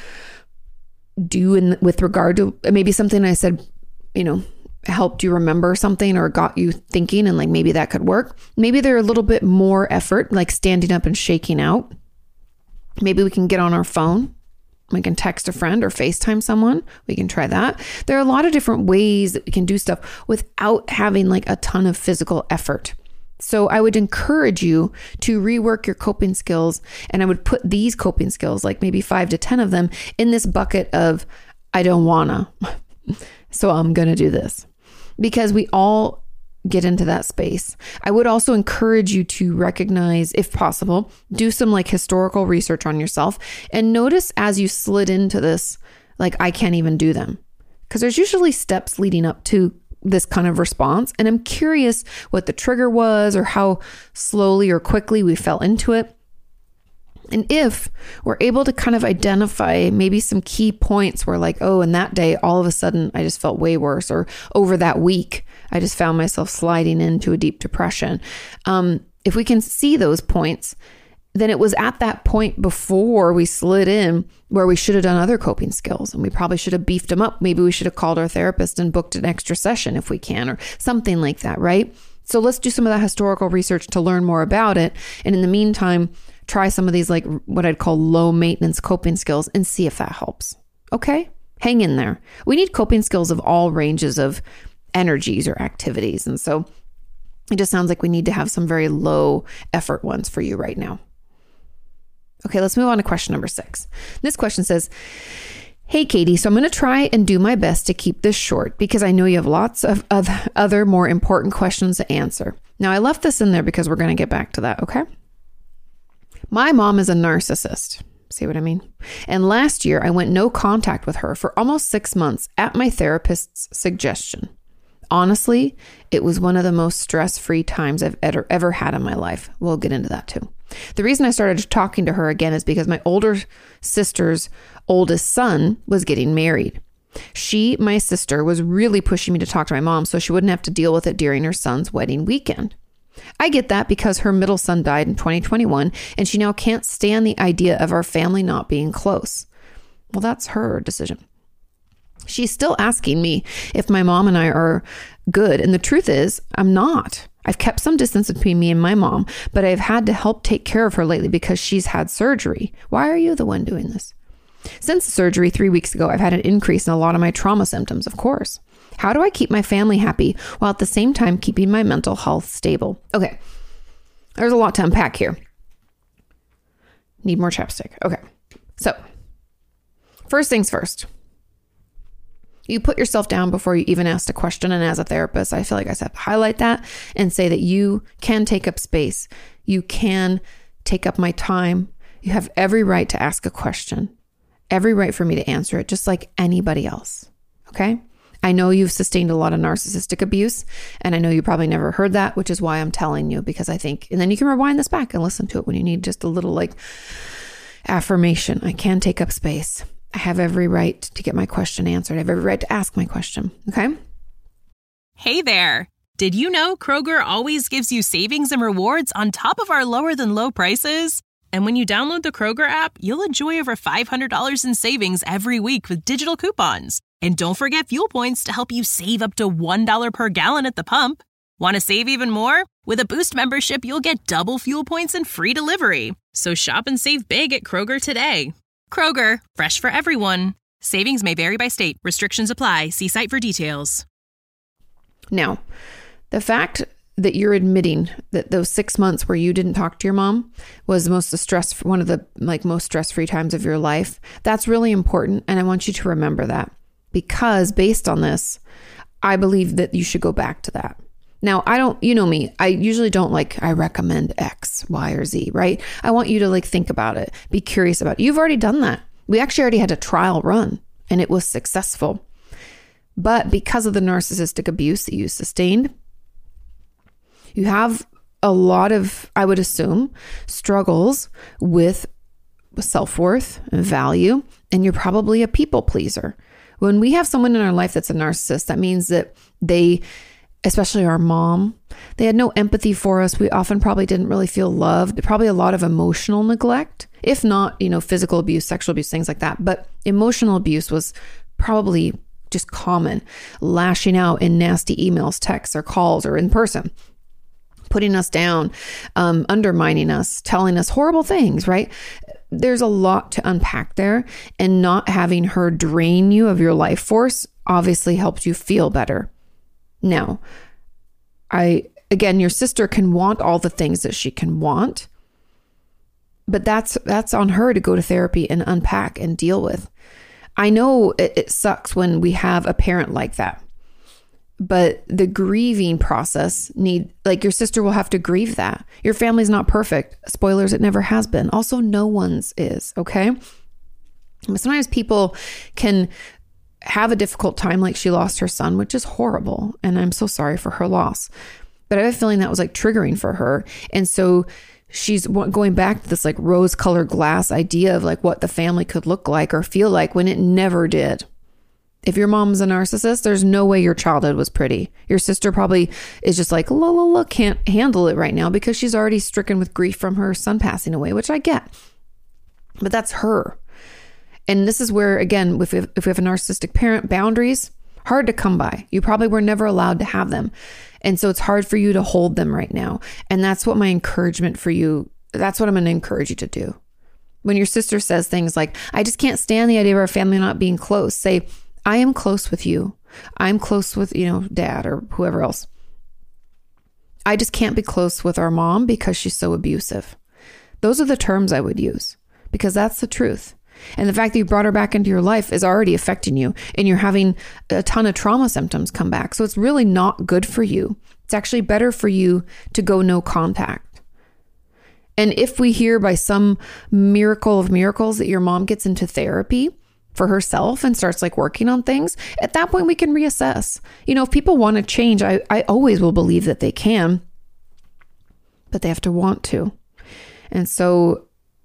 do with regard to maybe something I said, helped you remember something or got you thinking, and like maybe that could work. Maybe they're a little bit more effort, like standing up and shaking out. Maybe we can get on our phone. We can text a friend or FaceTime someone. We can try that. There are a lot of different ways that we can do stuff without having like a ton of physical effort. So I would encourage you to rework your coping skills, and I would put these coping skills, like maybe 5 to 10 of them, in this bucket of I don't wanna, so I'm gonna do this, because we all get into that space. I would also encourage you to recognize, if possible, do some like historical research on yourself, and notice as you slid into this, like I can't even do them, because there's usually steps leading up to this kind of response. And I'm curious what the trigger was, or how slowly or quickly we fell into it. And if we're able to kind of identify maybe some key points where like, oh, and that day, all of a sudden I just felt way worse, or over that week, I just found myself sliding into a deep depression. If we can see those points, then it was at that point before we slid in where we should have done other coping skills, and we probably should have beefed them up. Maybe we should have called our therapist and booked an extra session if we can, or something like that, right? So let's do some of that historical research to learn more about it. And in the meantime, try some of these like what I'd call low maintenance coping skills and see if that helps. Okay? Hang in there. We need coping skills of all ranges of energies or activities. And so it just sounds like we need to have some very low effort ones for you right now. Okay, let's move on to question number 6. This question says, hey, Katie, so I'm going to try and do my best to keep this short because I know you have lots of other more important questions to answer. Now, I left this in there because we're going to get back to that, okay? My mom is a narcissist. See what I mean? And last year, I went no contact with her for almost 6 months at my therapist's suggestion. Honestly, it was one of the most stress-free times I've ever had in my life. We'll get into that too. The reason I started talking to her again is because my older sister's oldest son was getting married. She, my sister, was really pushing me to talk to my mom so she wouldn't have to deal with it during her son's wedding weekend. I get that because her middle son died in 2021 and she now can't stand the idea of our family not being close. Well, that's her decision. She's still asking me if my mom and I are good. And the truth is, I'm not. I've kept some distance between me and my mom, but I've had to help take care of her lately because she's had surgery. Why are you the one doing this? Since the surgery 3 weeks ago, I've had an increase in a lot of my trauma symptoms, of course. How do I keep my family happy while at the same time keeping my mental health stable? Okay, there's a lot to unpack here. Need more chapstick. Okay, so first things first. You put yourself down before you even ask a question. And as a therapist, I feel like I have to highlight that and say that you can take up space. You can take up my time. You have every right to ask a question, every right for me to answer it, just like anybody else. Okay? I know you've sustained a lot of narcissistic abuse, and I know you probably never heard that, which is why I'm telling you, because I think, and then you can rewind this back and listen to it when you need just a little like affirmation. I can take up space. I have every right to get my question answered. I have every right to ask my question. Okay? Hey there. Did you know Kroger always gives you savings and rewards on top of our lower than low prices? And when you download the Kroger app, you'll enjoy over $500 in savings every week with digital coupons. And don't forget fuel points to help you save up to $1 per gallon at the pump. Want to save even more? With a Boost membership, you'll get double fuel points and free delivery. So shop and save big at Kroger today. Kroger, fresh for everyone. Savings may vary by state. Restrictions apply. See site for details. Now, the fact that you're admitting that those 6 months where you didn't talk to your mom was one of the most stress-free times of your life, that's really important. And I want you to remember that, because based on this, I believe that you should go back to that. Now, you know me, I usually don't I recommend X, Y, or Z, right? I want you to think about it, be curious about it. You've already done that. We actually already had a trial run and it was successful. But because of the narcissistic abuse that you sustained, you have a lot of, I would assume, struggles with self-worth and value, and you're probably a people pleaser. When we have someone in our life that's a narcissist, that means that they, especially our mom, they had no empathy for us. We often probably didn't really feel loved, probably a lot of emotional neglect, if not, physical abuse, sexual abuse, things like that. But emotional abuse was probably just common, lashing out in nasty emails, texts, or calls, or in person, putting us down, undermining us, telling us horrible things, right? There's a lot to unpack there, and not having her drain you of your life force obviously helps you feel better. Now, again, your sister can want all the things that she can want, but that's on her to go to therapy and unpack and deal with. I know it sucks when we have a parent like that, but the grieving process your sister will have to grieve that. Your family's not perfect. Spoilers, it never has been. Also, no one's is, okay? Sometimes people can have a difficult time, like she lost her son, which is horrible. And I'm so sorry for her loss. But I have a feeling that was triggering for her. And so she's going back to this rose-colored glass idea of what the family could look like or feel like, when it never did. If your mom's a narcissist, there's no way your childhood was pretty. Your sister probably is just can't handle it right now because she's already stricken with grief from her son passing away, which I get. But that's her. And this is where, again, if we have a narcissistic parent, boundaries, hard to come by. You probably were never allowed to have them. And so it's hard for you to hold them right now. And that's what my encouragement for you, that's what I'm going to encourage you to do. When your sister says things like, I just can't stand the idea of our family not being close, say, I am close with you. I'm close with, dad or whoever else. I just can't be close with our mom because she's so abusive. Those are the terms I would use, because that's the truth. And the fact that you brought her back into your life is already affecting you, and you're having a ton of trauma symptoms come back. So it's really not good for you. It's actually better for you to go no contact. And if we hear by some miracle of miracles that your mom gets into therapy for herself and starts working on things, at that point we can reassess. If people want to change, I always will believe that they can, but they have to want to. And so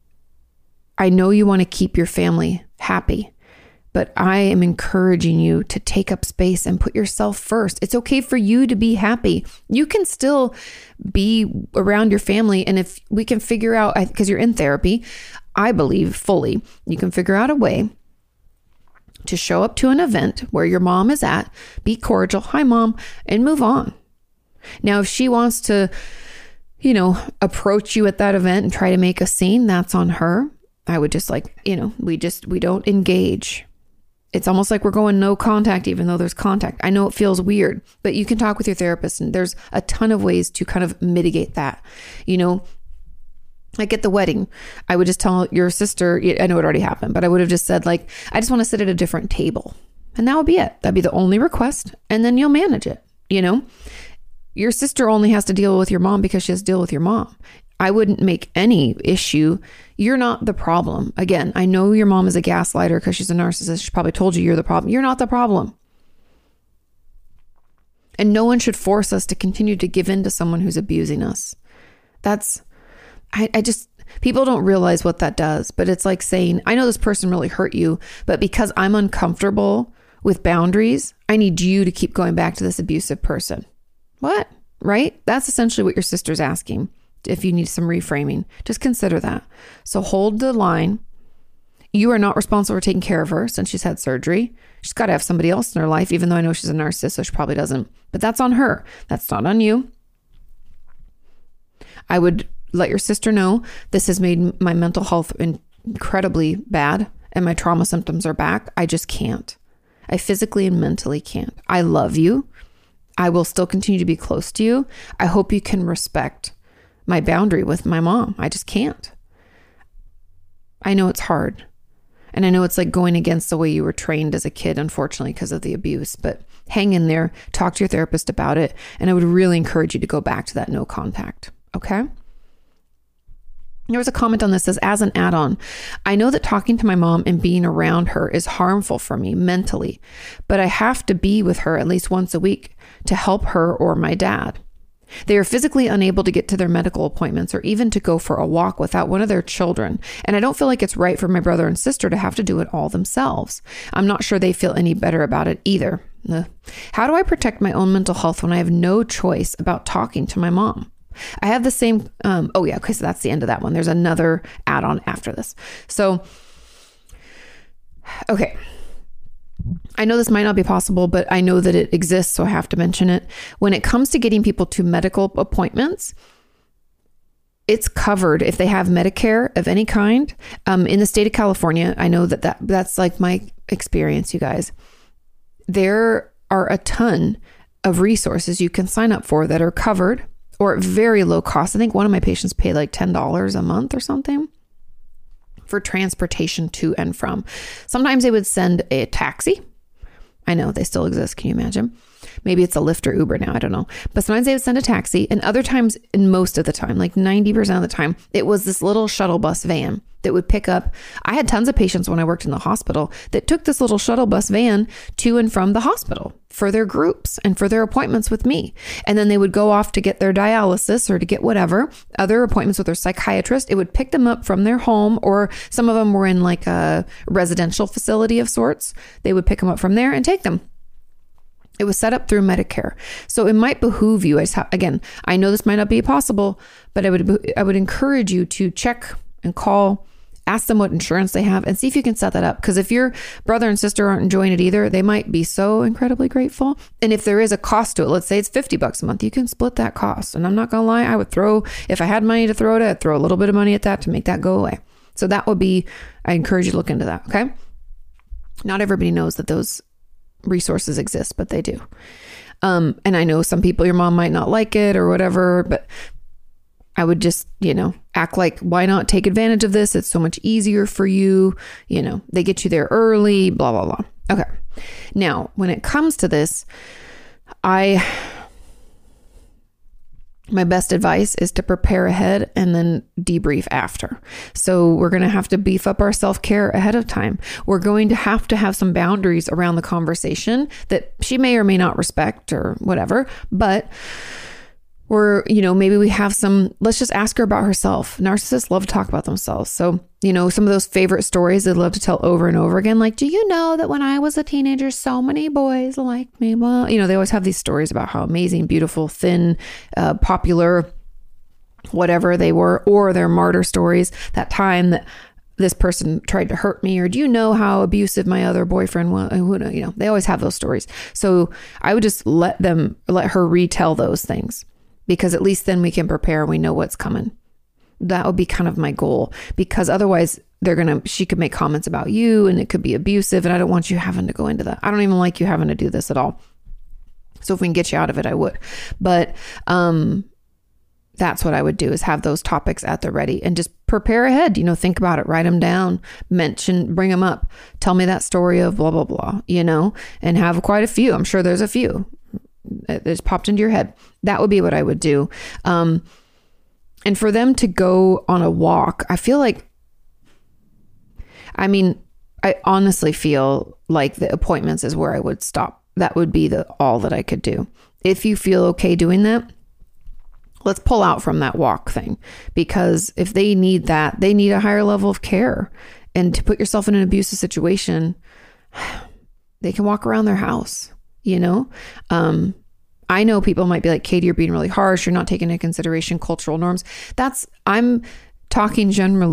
I know you want to keep your family happy, but I am encouraging you to take up space and put yourself first. It's okay for you to be happy. You can still be around your family. And if we can figure out, because you're in therapy, I believe fully, you can figure out a way to show up to an event where your mom is at, be cordial, hi mom, and move on. Now, if she wants to, approach you at that event and try to make a scene, that's on her. I would just we don't engage. It's almost like we're going no contact, even though there's contact. I know it feels weird, but you can talk with your therapist, and there's a ton of ways to kind of mitigate that. Like at the wedding, I would just tell your sister, I know it already happened, but I would have just said I just want to sit at a different table. And that would be it. That'd be the only request. And then you'll manage it. Your sister only has to deal with your mom because she has to deal with your mom. I wouldn't make any issue. You're not the problem. Again, I know your mom is a gaslighter because she's a narcissist. She probably told you you're the problem. You're not the problem. And no one should force us to continue to give in to someone who's abusing us. People don't realize what that does, but it's like saying, I know this person really hurt you, but because I'm uncomfortable with boundaries, I need you to keep going back to this abusive person. What? Right? That's essentially what your sister's asking. If you need some reframing, just consider that. So hold the line. You are not responsible for taking care of her since she's had surgery. She's got to have somebody else in her life, even though I know she's a narcissist, so she probably doesn't. But that's on her. That's not on you. I would let your sister know this has made my mental health incredibly bad and my trauma symptoms are back. I just can't. I physically and mentally can't. I love you. I will still continue to be close to you. I hope you can respect my boundary with my mom. I just can't. I know it's hard. And I know it's like going against the way you were trained as a kid, unfortunately, because of the abuse. But hang in there, talk to your therapist about it. And I would really encourage you to go back to that no contact. Okay? There was a comment on this that says, as an add-on, I know that talking to my mom and being around her is harmful for me mentally, but I have to be with her at least once a week to help her or my dad. They are physically unable to get to their medical appointments or even to go for a walk without one of their children. And I don't feel like it's right for my brother and sister to have to do it all themselves. I'm not sure they feel any better about it either. How do I protect my own mental health when I have no choice about talking to my mom? I have the same, so that's the end of that one. There's another add-on after this. So, okay. I know this might not be possible, but I know that it exists, so I have to mention it. When it comes to getting people to medical appointments, it's covered if they have Medicare of any kind. In the state of California, I know that's like my experience, you guys. There are a ton of resources you can sign up for that are covered or at very low cost. I think one of my patients paid like $10 a month or something for transportation to and from. Sometimes they would send a taxi. I know they still exist. Can you imagine? Maybe it's a Lyft or Uber now. I don't know. But sometimes they would send a taxi, and other times, and most of the time, like 90% of the time, it was this little shuttle bus van that would pick up. I had tons of patients when I worked in the hospital that took this little shuttle bus van to and from the hospital for their groups and for their appointments with me. And then they would go off to get their dialysis or to get whatever, other appointments with their psychiatrist. It would pick them up from their home, or some of them were in like a residential facility of sorts. They would pick them up from there and take them. It was set up through Medicare. So it might behoove you. Again, I know this might not be possible, but I would encourage you to check and call, ask them what insurance they have, and see if you can set that up. Because if your brother and sister aren't enjoying it either, they might be so incredibly grateful. And if there is a cost to it, let's say it's $50 a month, you can split that cost. And I'm not going to lie, I would if I had money to throw it, I'd throw a little bit of money at that to make that go away. So that would be, I encourage you to look into that. Okay. Not everybody knows that those resources exist, but they do. And I know some people, your mom might not like it or whatever, but I would just, act like, why not take advantage of this? It's so much easier for you. They get you there early, blah, blah, blah. Okay. Now, when it comes to this, my best advice is to prepare ahead and then debrief after. So we're going to have to beef up our self-care ahead of time. We're going to have some boundaries around the conversation that she may or may not respect or whatever, but maybe we have let's just ask her about herself. Narcissists love to talk about themselves. So, some of those favorite stories they love to tell over and over again, like, do you know that when I was a teenager, so many boys liked me? Well, they always have these stories about how amazing, beautiful, thin, popular, whatever they were, or their martyr stories, that time that this person tried to hurt me, or do you know how abusive my other boyfriend was? They always have those stories. So I would just let her retell those things, because at least then we can prepare and we know what's coming. That would be kind of my goal, because otherwise she could make comments about you and it could be abusive, and I don't want you having to go into that. I don't even like you having to do this at all. So if we can get you out of it, I would. But that's what I would do, is have those topics at the ready and just prepare ahead. Think about it, write them down, bring them up. Tell me that story of blah, blah, blah, and have quite a few. I'm sure there's a few that just popped into your head. That would be what I would do. And for them to go on a walk, I feel like, I honestly feel like the appointments is where I would stop. That would be all that I could do. If you feel okay doing that, let's pull out from that walk thing, because if they need that, they need a higher level of care. And to put yourself in an abusive situation, they can walk around their house. I know people might be like, Katie, you're being really harsh. You're not taking into consideration cultural norms. I'm talking generally.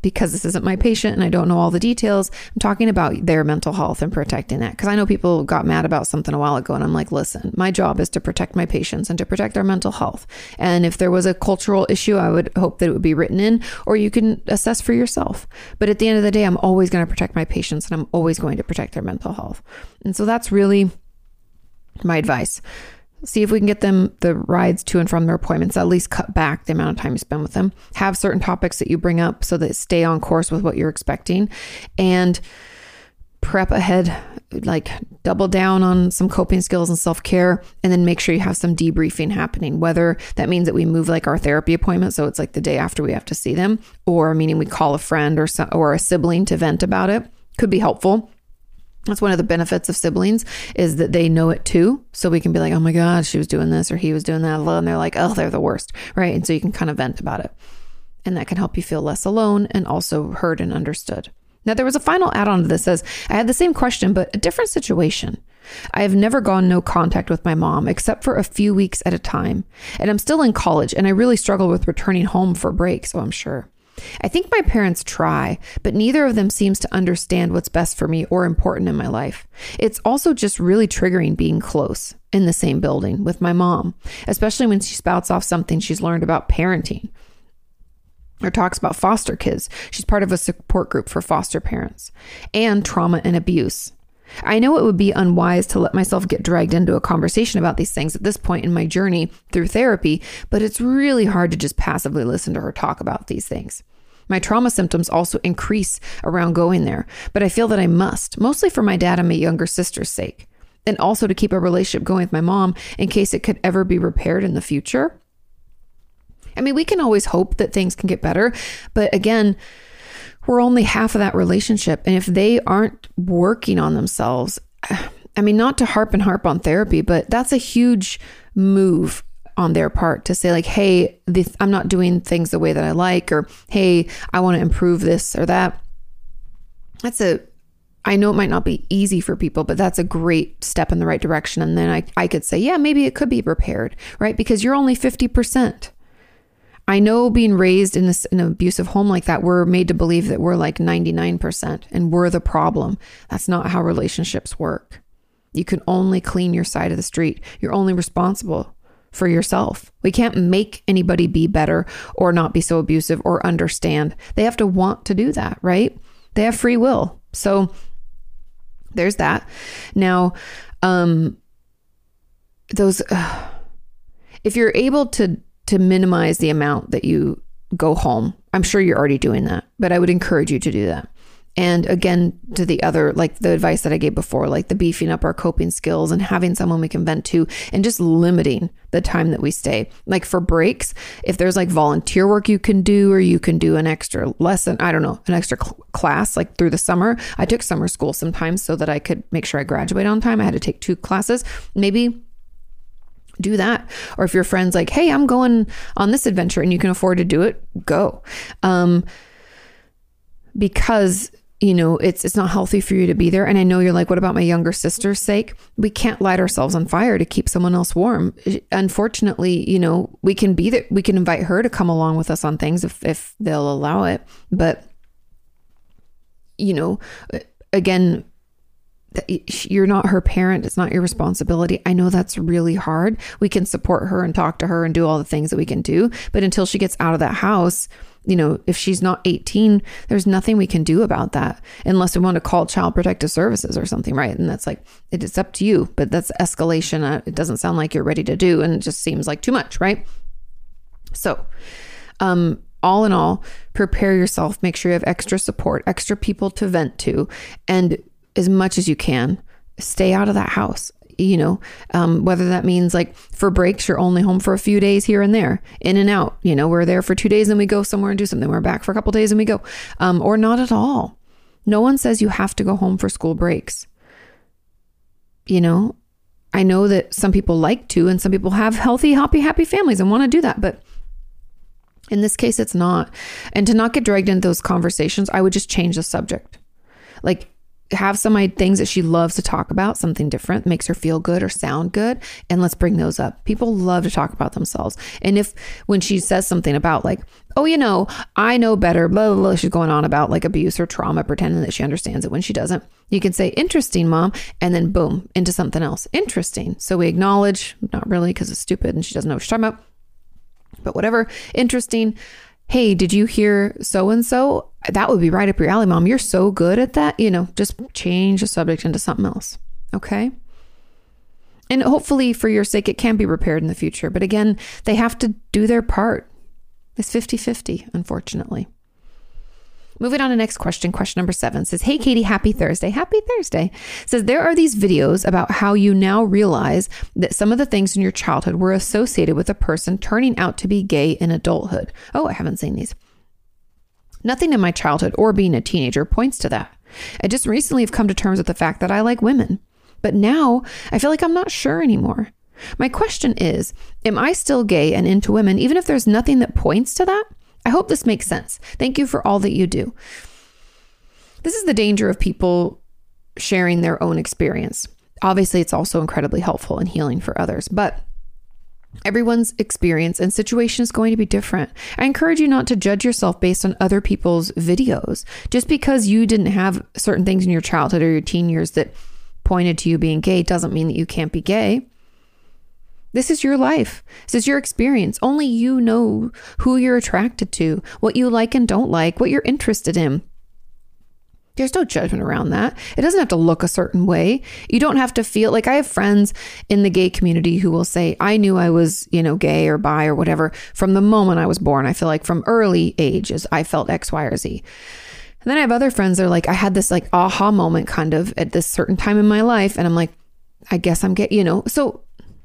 because this isn't my patient and I don't know all the details. I'm talking about their mental health and protecting that. Because I know people got mad about something a while ago, and I'm like, listen, my job is to protect my patients and to protect their mental health. And if there was a cultural issue, I would hope that it would be written in, or you can assess for yourself. But at the end of the day, I'm always going to protect my patients, and I'm always going to protect their mental health. And so that's really my advice. See if we can get them the rides to and from their appointments, at least cut back the amount of time you spend with them. Have certain topics that you bring up so that stay on course with what you're expecting, and prep ahead, like double down on some coping skills and self-care, and then make sure you have some debriefing happening, whether that means that we move like our therapy appointment. So it's like the day after we have to see them, or meaning we call a friend or a sibling to vent about it. Could be helpful. That's one of the benefits of siblings, is that they know it too. So we can be like, oh my God, she was doing this or he was doing that. And they're like, oh, they're the worst. Right. And so you can kind of vent about it. And that can help you feel less alone and also heard and understood. Now, there was a final add-on to this. Says, I had the same question, but a different situation. I have never gone no contact with my mom except for a few weeks at a time. And I'm still in college, and I really struggle with returning home for breaks. Oh, I'm sure. I think my parents try, but neither of them seems to understand what's best for me or important in my life. It's also just really triggering being close in the same building with my mom, especially when she spouts off something she's learned about parenting or talks about foster kids. She's part of a support group for foster parents and trauma and abuse. I know it would be unwise to let myself get dragged into a conversation about these things at this point in my journey through therapy, but it's really hard to just passively listen to her talk about these things. My trauma symptoms also increase around going there, but I feel that I must, mostly for my dad and my younger sister's sake, and also to keep a relationship going with my mom in case it could ever be repaired in the future. I mean, we can always hope that things can get better, but again, we're only half of that relationship. And if they aren't working on themselves, I mean, not to harp on therapy, but that's a huge move on their part to say like, hey, I'm not doing things the way that I like, or hey, I want to improve this or that. I know it might not be easy for people, but that's a great step in the right direction. And then I could say, yeah, maybe it could be repaired, right? Because you're only 50%. I know being raised in an abusive home like that, we're made to believe that we're like 99% and we're the problem. That's not how relationships work. You can only clean your side of the street. You're only responsible for yourself. We can't make anybody be better or not be so abusive or understand. They have to want to do that, right? They have free will. So there's that. Now, if you're able to minimize the amount that you go home, I'm sure you're already doing that, but I would encourage you to do that. And again, to the other, like the advice that I gave before, like the beefing up our coping skills and having someone we can vent to, and just limiting the time that we stay. Like for breaks, if there's like volunteer work you can do, or you can do an extra lesson, I don't know, an extra class, like through the summer. I took summer school sometimes so that I could make sure I graduate on time. I had to take 2 classes, maybe do that. Or if your friend's like, hey, I'm going on this adventure and you can afford to do it, go. Because, you know, it's not healthy for you to be there. And I know you're like, what about my younger sister's sake? We can't light ourselves on fire to keep someone else warm. Unfortunately, you know, we can be there. We can invite her to come along with us on things if they'll allow it. But, you know, again, you're not her parent. It's not your responsibility. I know that's really hard. We can support her and talk to her and do all the things that we can do. But until she gets out of that house, you know, if she's not 18, there's nothing we can do about that unless we want to call Child Protective Services or something, right? And that's like, it's up to you, but that's escalation. It doesn't sound like you're ready to do, and it just seems like too much, right? So, all in all, prepare yourself. Make sure you have extra support, extra people to vent to, and as much as you can, stay out of that house. You know, whether that means like for breaks, you're only home for a few days here and there, in and out. You know, we're there for 2 days and we go somewhere and do something. We're back for a couple days and we go, or not at all. No one says you have to go home for school breaks. You know, I know that some people like to, and some people have healthy, happy families and want to do that. But in this case, it's not. And to not get dragged into those conversations, I would just change the subject. Like, have some things that she loves to talk about, something different, makes her feel good or sound good. And let's bring those up. People love to talk about themselves. And if when she says something about like, oh, you know, I know better, blah, blah, blah, she's going on about like abuse or trauma, pretending that she understands it when she doesn't. You can say, interesting, Mom. And then boom, into something else. Interesting. So we acknowledge, not really because it's stupid and she doesn't know what she's talking about, but whatever. Interesting. Hey, did you hear so-and-so? That would be right up your alley, Mom. You're so good at that. You know, just change the subject into something else. Okay. And hopefully for your sake, it can be repaired in the future. But again, they have to do their part. It's 50-50, unfortunately. Moving on to next question. Question number 7 says, hey, Katie, happy Thursday. Happy Thursday. Says, there are these videos about how you now realize that some of the things in your childhood were associated with a person turning out to be gay in adulthood. Oh, I haven't seen these. Nothing in my childhood or being a teenager points to that. I just recently have come to terms with the fact that I like women. But now I feel like I'm not sure anymore. My question is, am I still gay and into women, even if there's nothing that points to that? I hope this makes sense. Thank you for all that you do. This is the danger of people sharing their own experience. Obviously, it's also incredibly helpful and healing for others, but everyone's experience and situation is going to be different. I encourage you not to judge yourself based on other people's videos. Just because you didn't have certain things in your childhood or your teen years that pointed to you being gay doesn't mean that you can't be gay. This is your life. This is your experience. Only you know who you're attracted to, what you like and don't like, what you're interested in. There's no judgment around that. It doesn't have to look a certain way. You don't have to feel like I have friends in the gay community who will say, I knew I was, you know, gay or bi or whatever from the moment I was born. I feel like from early ages, I felt X, Y, or Z. And then I have other friends that are like, I had this like aha moment kind of at this certain time in my life. And I'm like, I guess I'm gay, you know, so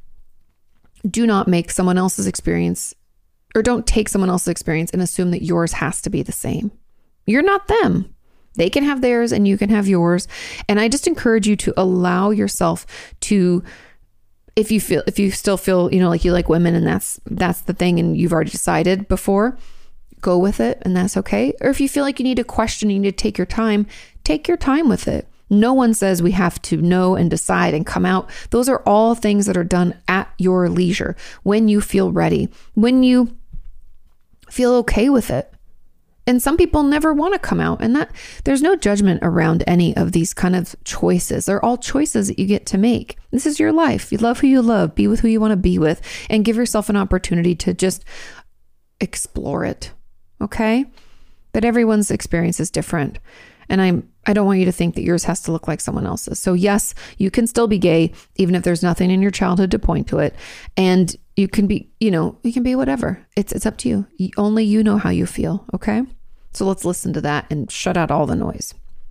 do not make someone else's experience, or don't take someone else's experience and assume that yours has to be the same. You're not them. They can have theirs and you can have yours. And I just encourage you to allow yourself to, if you still feel, you know, like you like women and that's the thing and you've already decided before, go with it and that's okay. Or if you feel like you need to question, you need to take your time with it. No one says we have to know and decide and come out. Those are all things that are done at your leisure, when you feel ready, when you feel okay with it. And some people never want to come out, and that there's no judgment around any of these kind of choices. They're all choices that you get to make. This is your life. You love who you love, be with who you want to be with, and give yourself an opportunity to just explore it. Okay? But everyone's experience is different. And I don't want you to think that yours has to look like someone else's. So yes, you can still be gay, even if there's nothing in your childhood to point to it. And you can be, you know, you can be whatever. It's up to you. Only you know how you feel. Okay. So let's listen to that and shut out all the noise.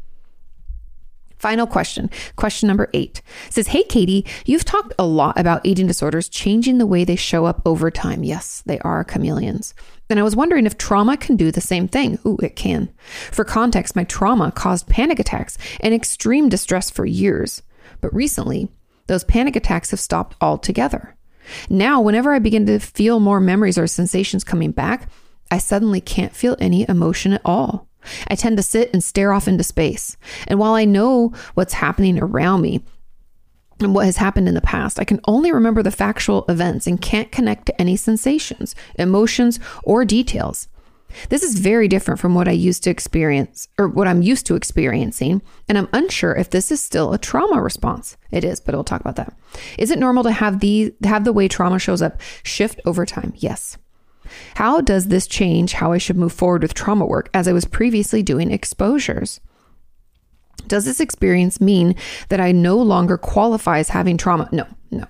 Final question. Question number 8 says, hey, Katie, you've talked a lot about eating disorders changing the way they show up over time. Yes, they are chameleons. And I was wondering if trauma can do the same thing. Ooh, it can. For context, my trauma caused panic attacks and extreme distress for years. But recently, those panic attacks have stopped altogether. Now, whenever I begin to feel more memories or sensations coming back, I suddenly can't feel any emotion at all. I tend to sit and stare off into space. And while I know what's happening around me and what has happened in the past, I can only remember the factual events and can't connect to any sensations, emotions, or details. This is very different from what I used to experience, or what I'm used to experiencing, and I'm unsure if this is still a trauma response. It is, but we'll talk about that. Is it normal to have the way trauma shows up shift over time? Yes. How does this change how I should move forward with trauma work, as I was previously doing exposures? Does this experience mean that I no longer qualify as having trauma? No.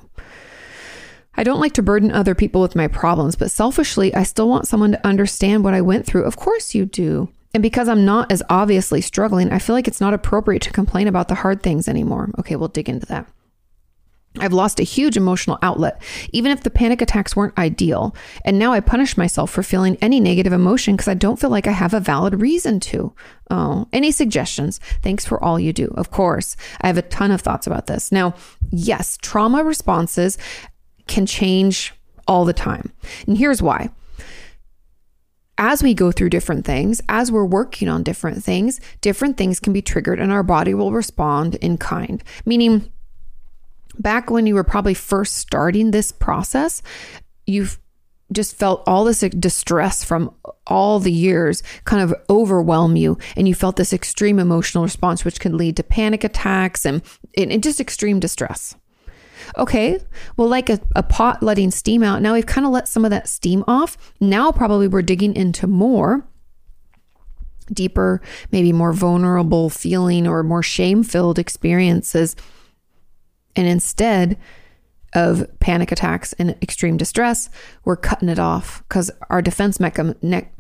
I don't like to burden other people with my problems, but selfishly, I still want someone to understand what I went through. Of course you do. And because I'm not as obviously struggling, I feel like it's not appropriate to complain about the hard things anymore. Okay, we'll dig into that. I've lost a huge emotional outlet, even if the panic attacks weren't ideal. And now I punish myself for feeling any negative emotion because I don't feel like I have a valid reason to. Oh, any suggestions? Thanks for all you do. Of course, I have a ton of thoughts about this. Now, yes, trauma responses can change all the time. And here's why. as we go through different things, as we're working on different things can be triggered and our body will respond in kind. Meaning, back when you were probably first starting this process, you've just felt all this distress from all the years kind of overwhelm you, and you felt this extreme emotional response, which can lead to panic attacks and just extreme distress. Okay, well, like a pot letting steam out, now we've kind of let some of that steam off. Now probably we're digging into more deeper, maybe more vulnerable feeling or more shame-filled experiences. And instead of panic attacks and extreme distress, we're cutting it off because our defense mechanism,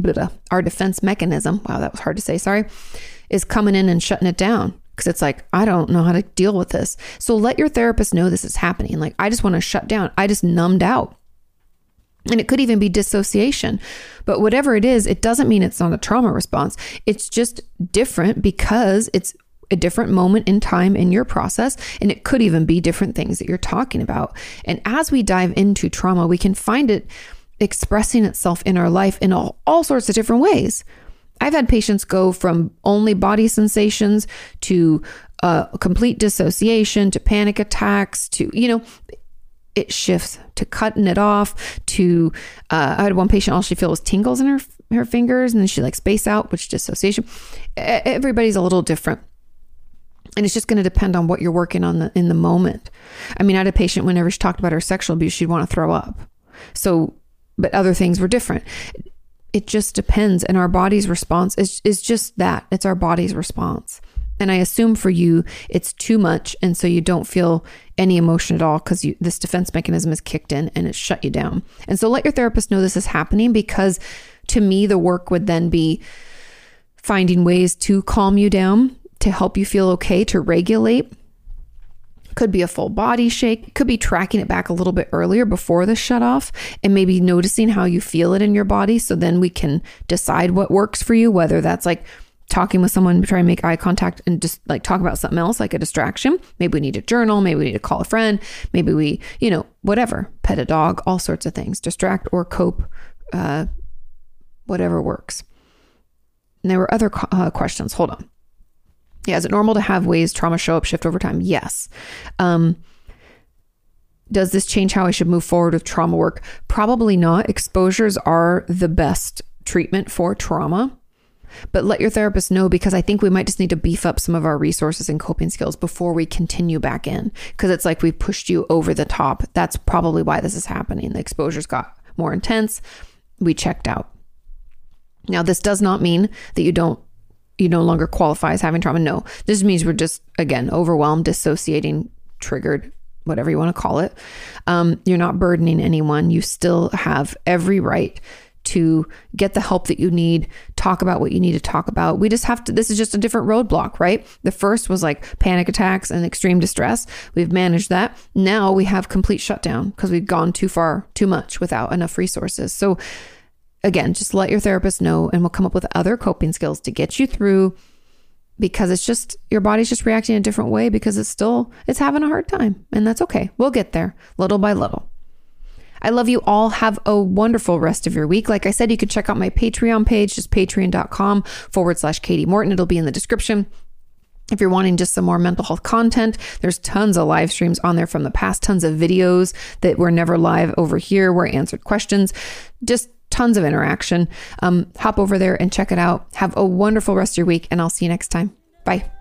wow, that was hard to say, sorry, is coming in and shutting it down. Because it's like, I don't know how to deal with this. So let your therapist know this is happening. Like, I just want to shut down. I just numbed out. And it could even be dissociation. But whatever it is, it doesn't mean it's not a trauma response. It's just different because it's a different moment in time in your process. And it could even be different things that you're talking about. And as we dive into trauma, we can find it expressing itself in our life in all sorts of different ways. I've had patients go from only body sensations to complete dissociation to panic attacks to, it shifts to cutting it off to, I had one patient, all she felt was tingles in her fingers, and then she space out, which is dissociation. Everybody's a little different. And it's just going to depend on what you're working on in the moment. I mean, I had a patient, whenever she talked about her sexual abuse, she'd want to throw up. So, but other things were different. It just depends. And our body's response is just that. It's our body's response. And I assume for you, it's too much. And so you don't feel any emotion at all because this defense mechanism is kicked in and it's shut you down. And so let your therapist know this is happening, because to me, the work would then be finding ways to calm you down, to help you feel okay, to regulate. Could be a full body shake, could be tracking it back a little bit earlier before the shut off and maybe noticing how you feel it in your body. So then we can decide what works for you, whether that's talking with someone, try and make eye contact and just talk about something else, like a distraction. Maybe we need to journal, maybe we need to call a friend, maybe we, whatever, pet a dog, all sorts of things, distract or cope, whatever works. And there were other questions. Hold on. Yeah, is it normal to have ways trauma show up, shift over time? Yes. Does this change how I should move forward with trauma work? Probably not. Exposures are the best treatment for trauma. But let your therapist know, because I think we might just need to beef up some of our resources and coping skills before we continue back in. Because it's like we've pushed you over the top. That's probably why this is happening. The exposures got more intense. We checked out. Now, this does not mean that you no longer qualify as having trauma. No, this means we're just, again, overwhelmed, dissociating, triggered, whatever you want to call it. You're not burdening anyone. You still have every right to get the help that you need, talk about what you need to talk about. We just have to, this is just a different roadblock, right? The first was panic attacks and extreme distress. We've managed that. Now we have complete shutdown because we've gone too far, too much without enough resources. So again, just let your therapist know, and we'll come up with other coping skills to get you through, because it's just, your body's just reacting a different way because it's having a hard time, and that's okay. We'll get there little by little. I love you all. Have a wonderful rest of your week. Like I said, you can check out my Patreon page, just patreon.com/Katie Morton. It'll be in the description. If you're wanting just some more mental health content, there's tons of live streams on there from the past, tons of videos that were never live over here where I answered questions, just tons of interaction. Hop over there and check it out. Have a wonderful rest of your week, and I'll see you next time. Bye.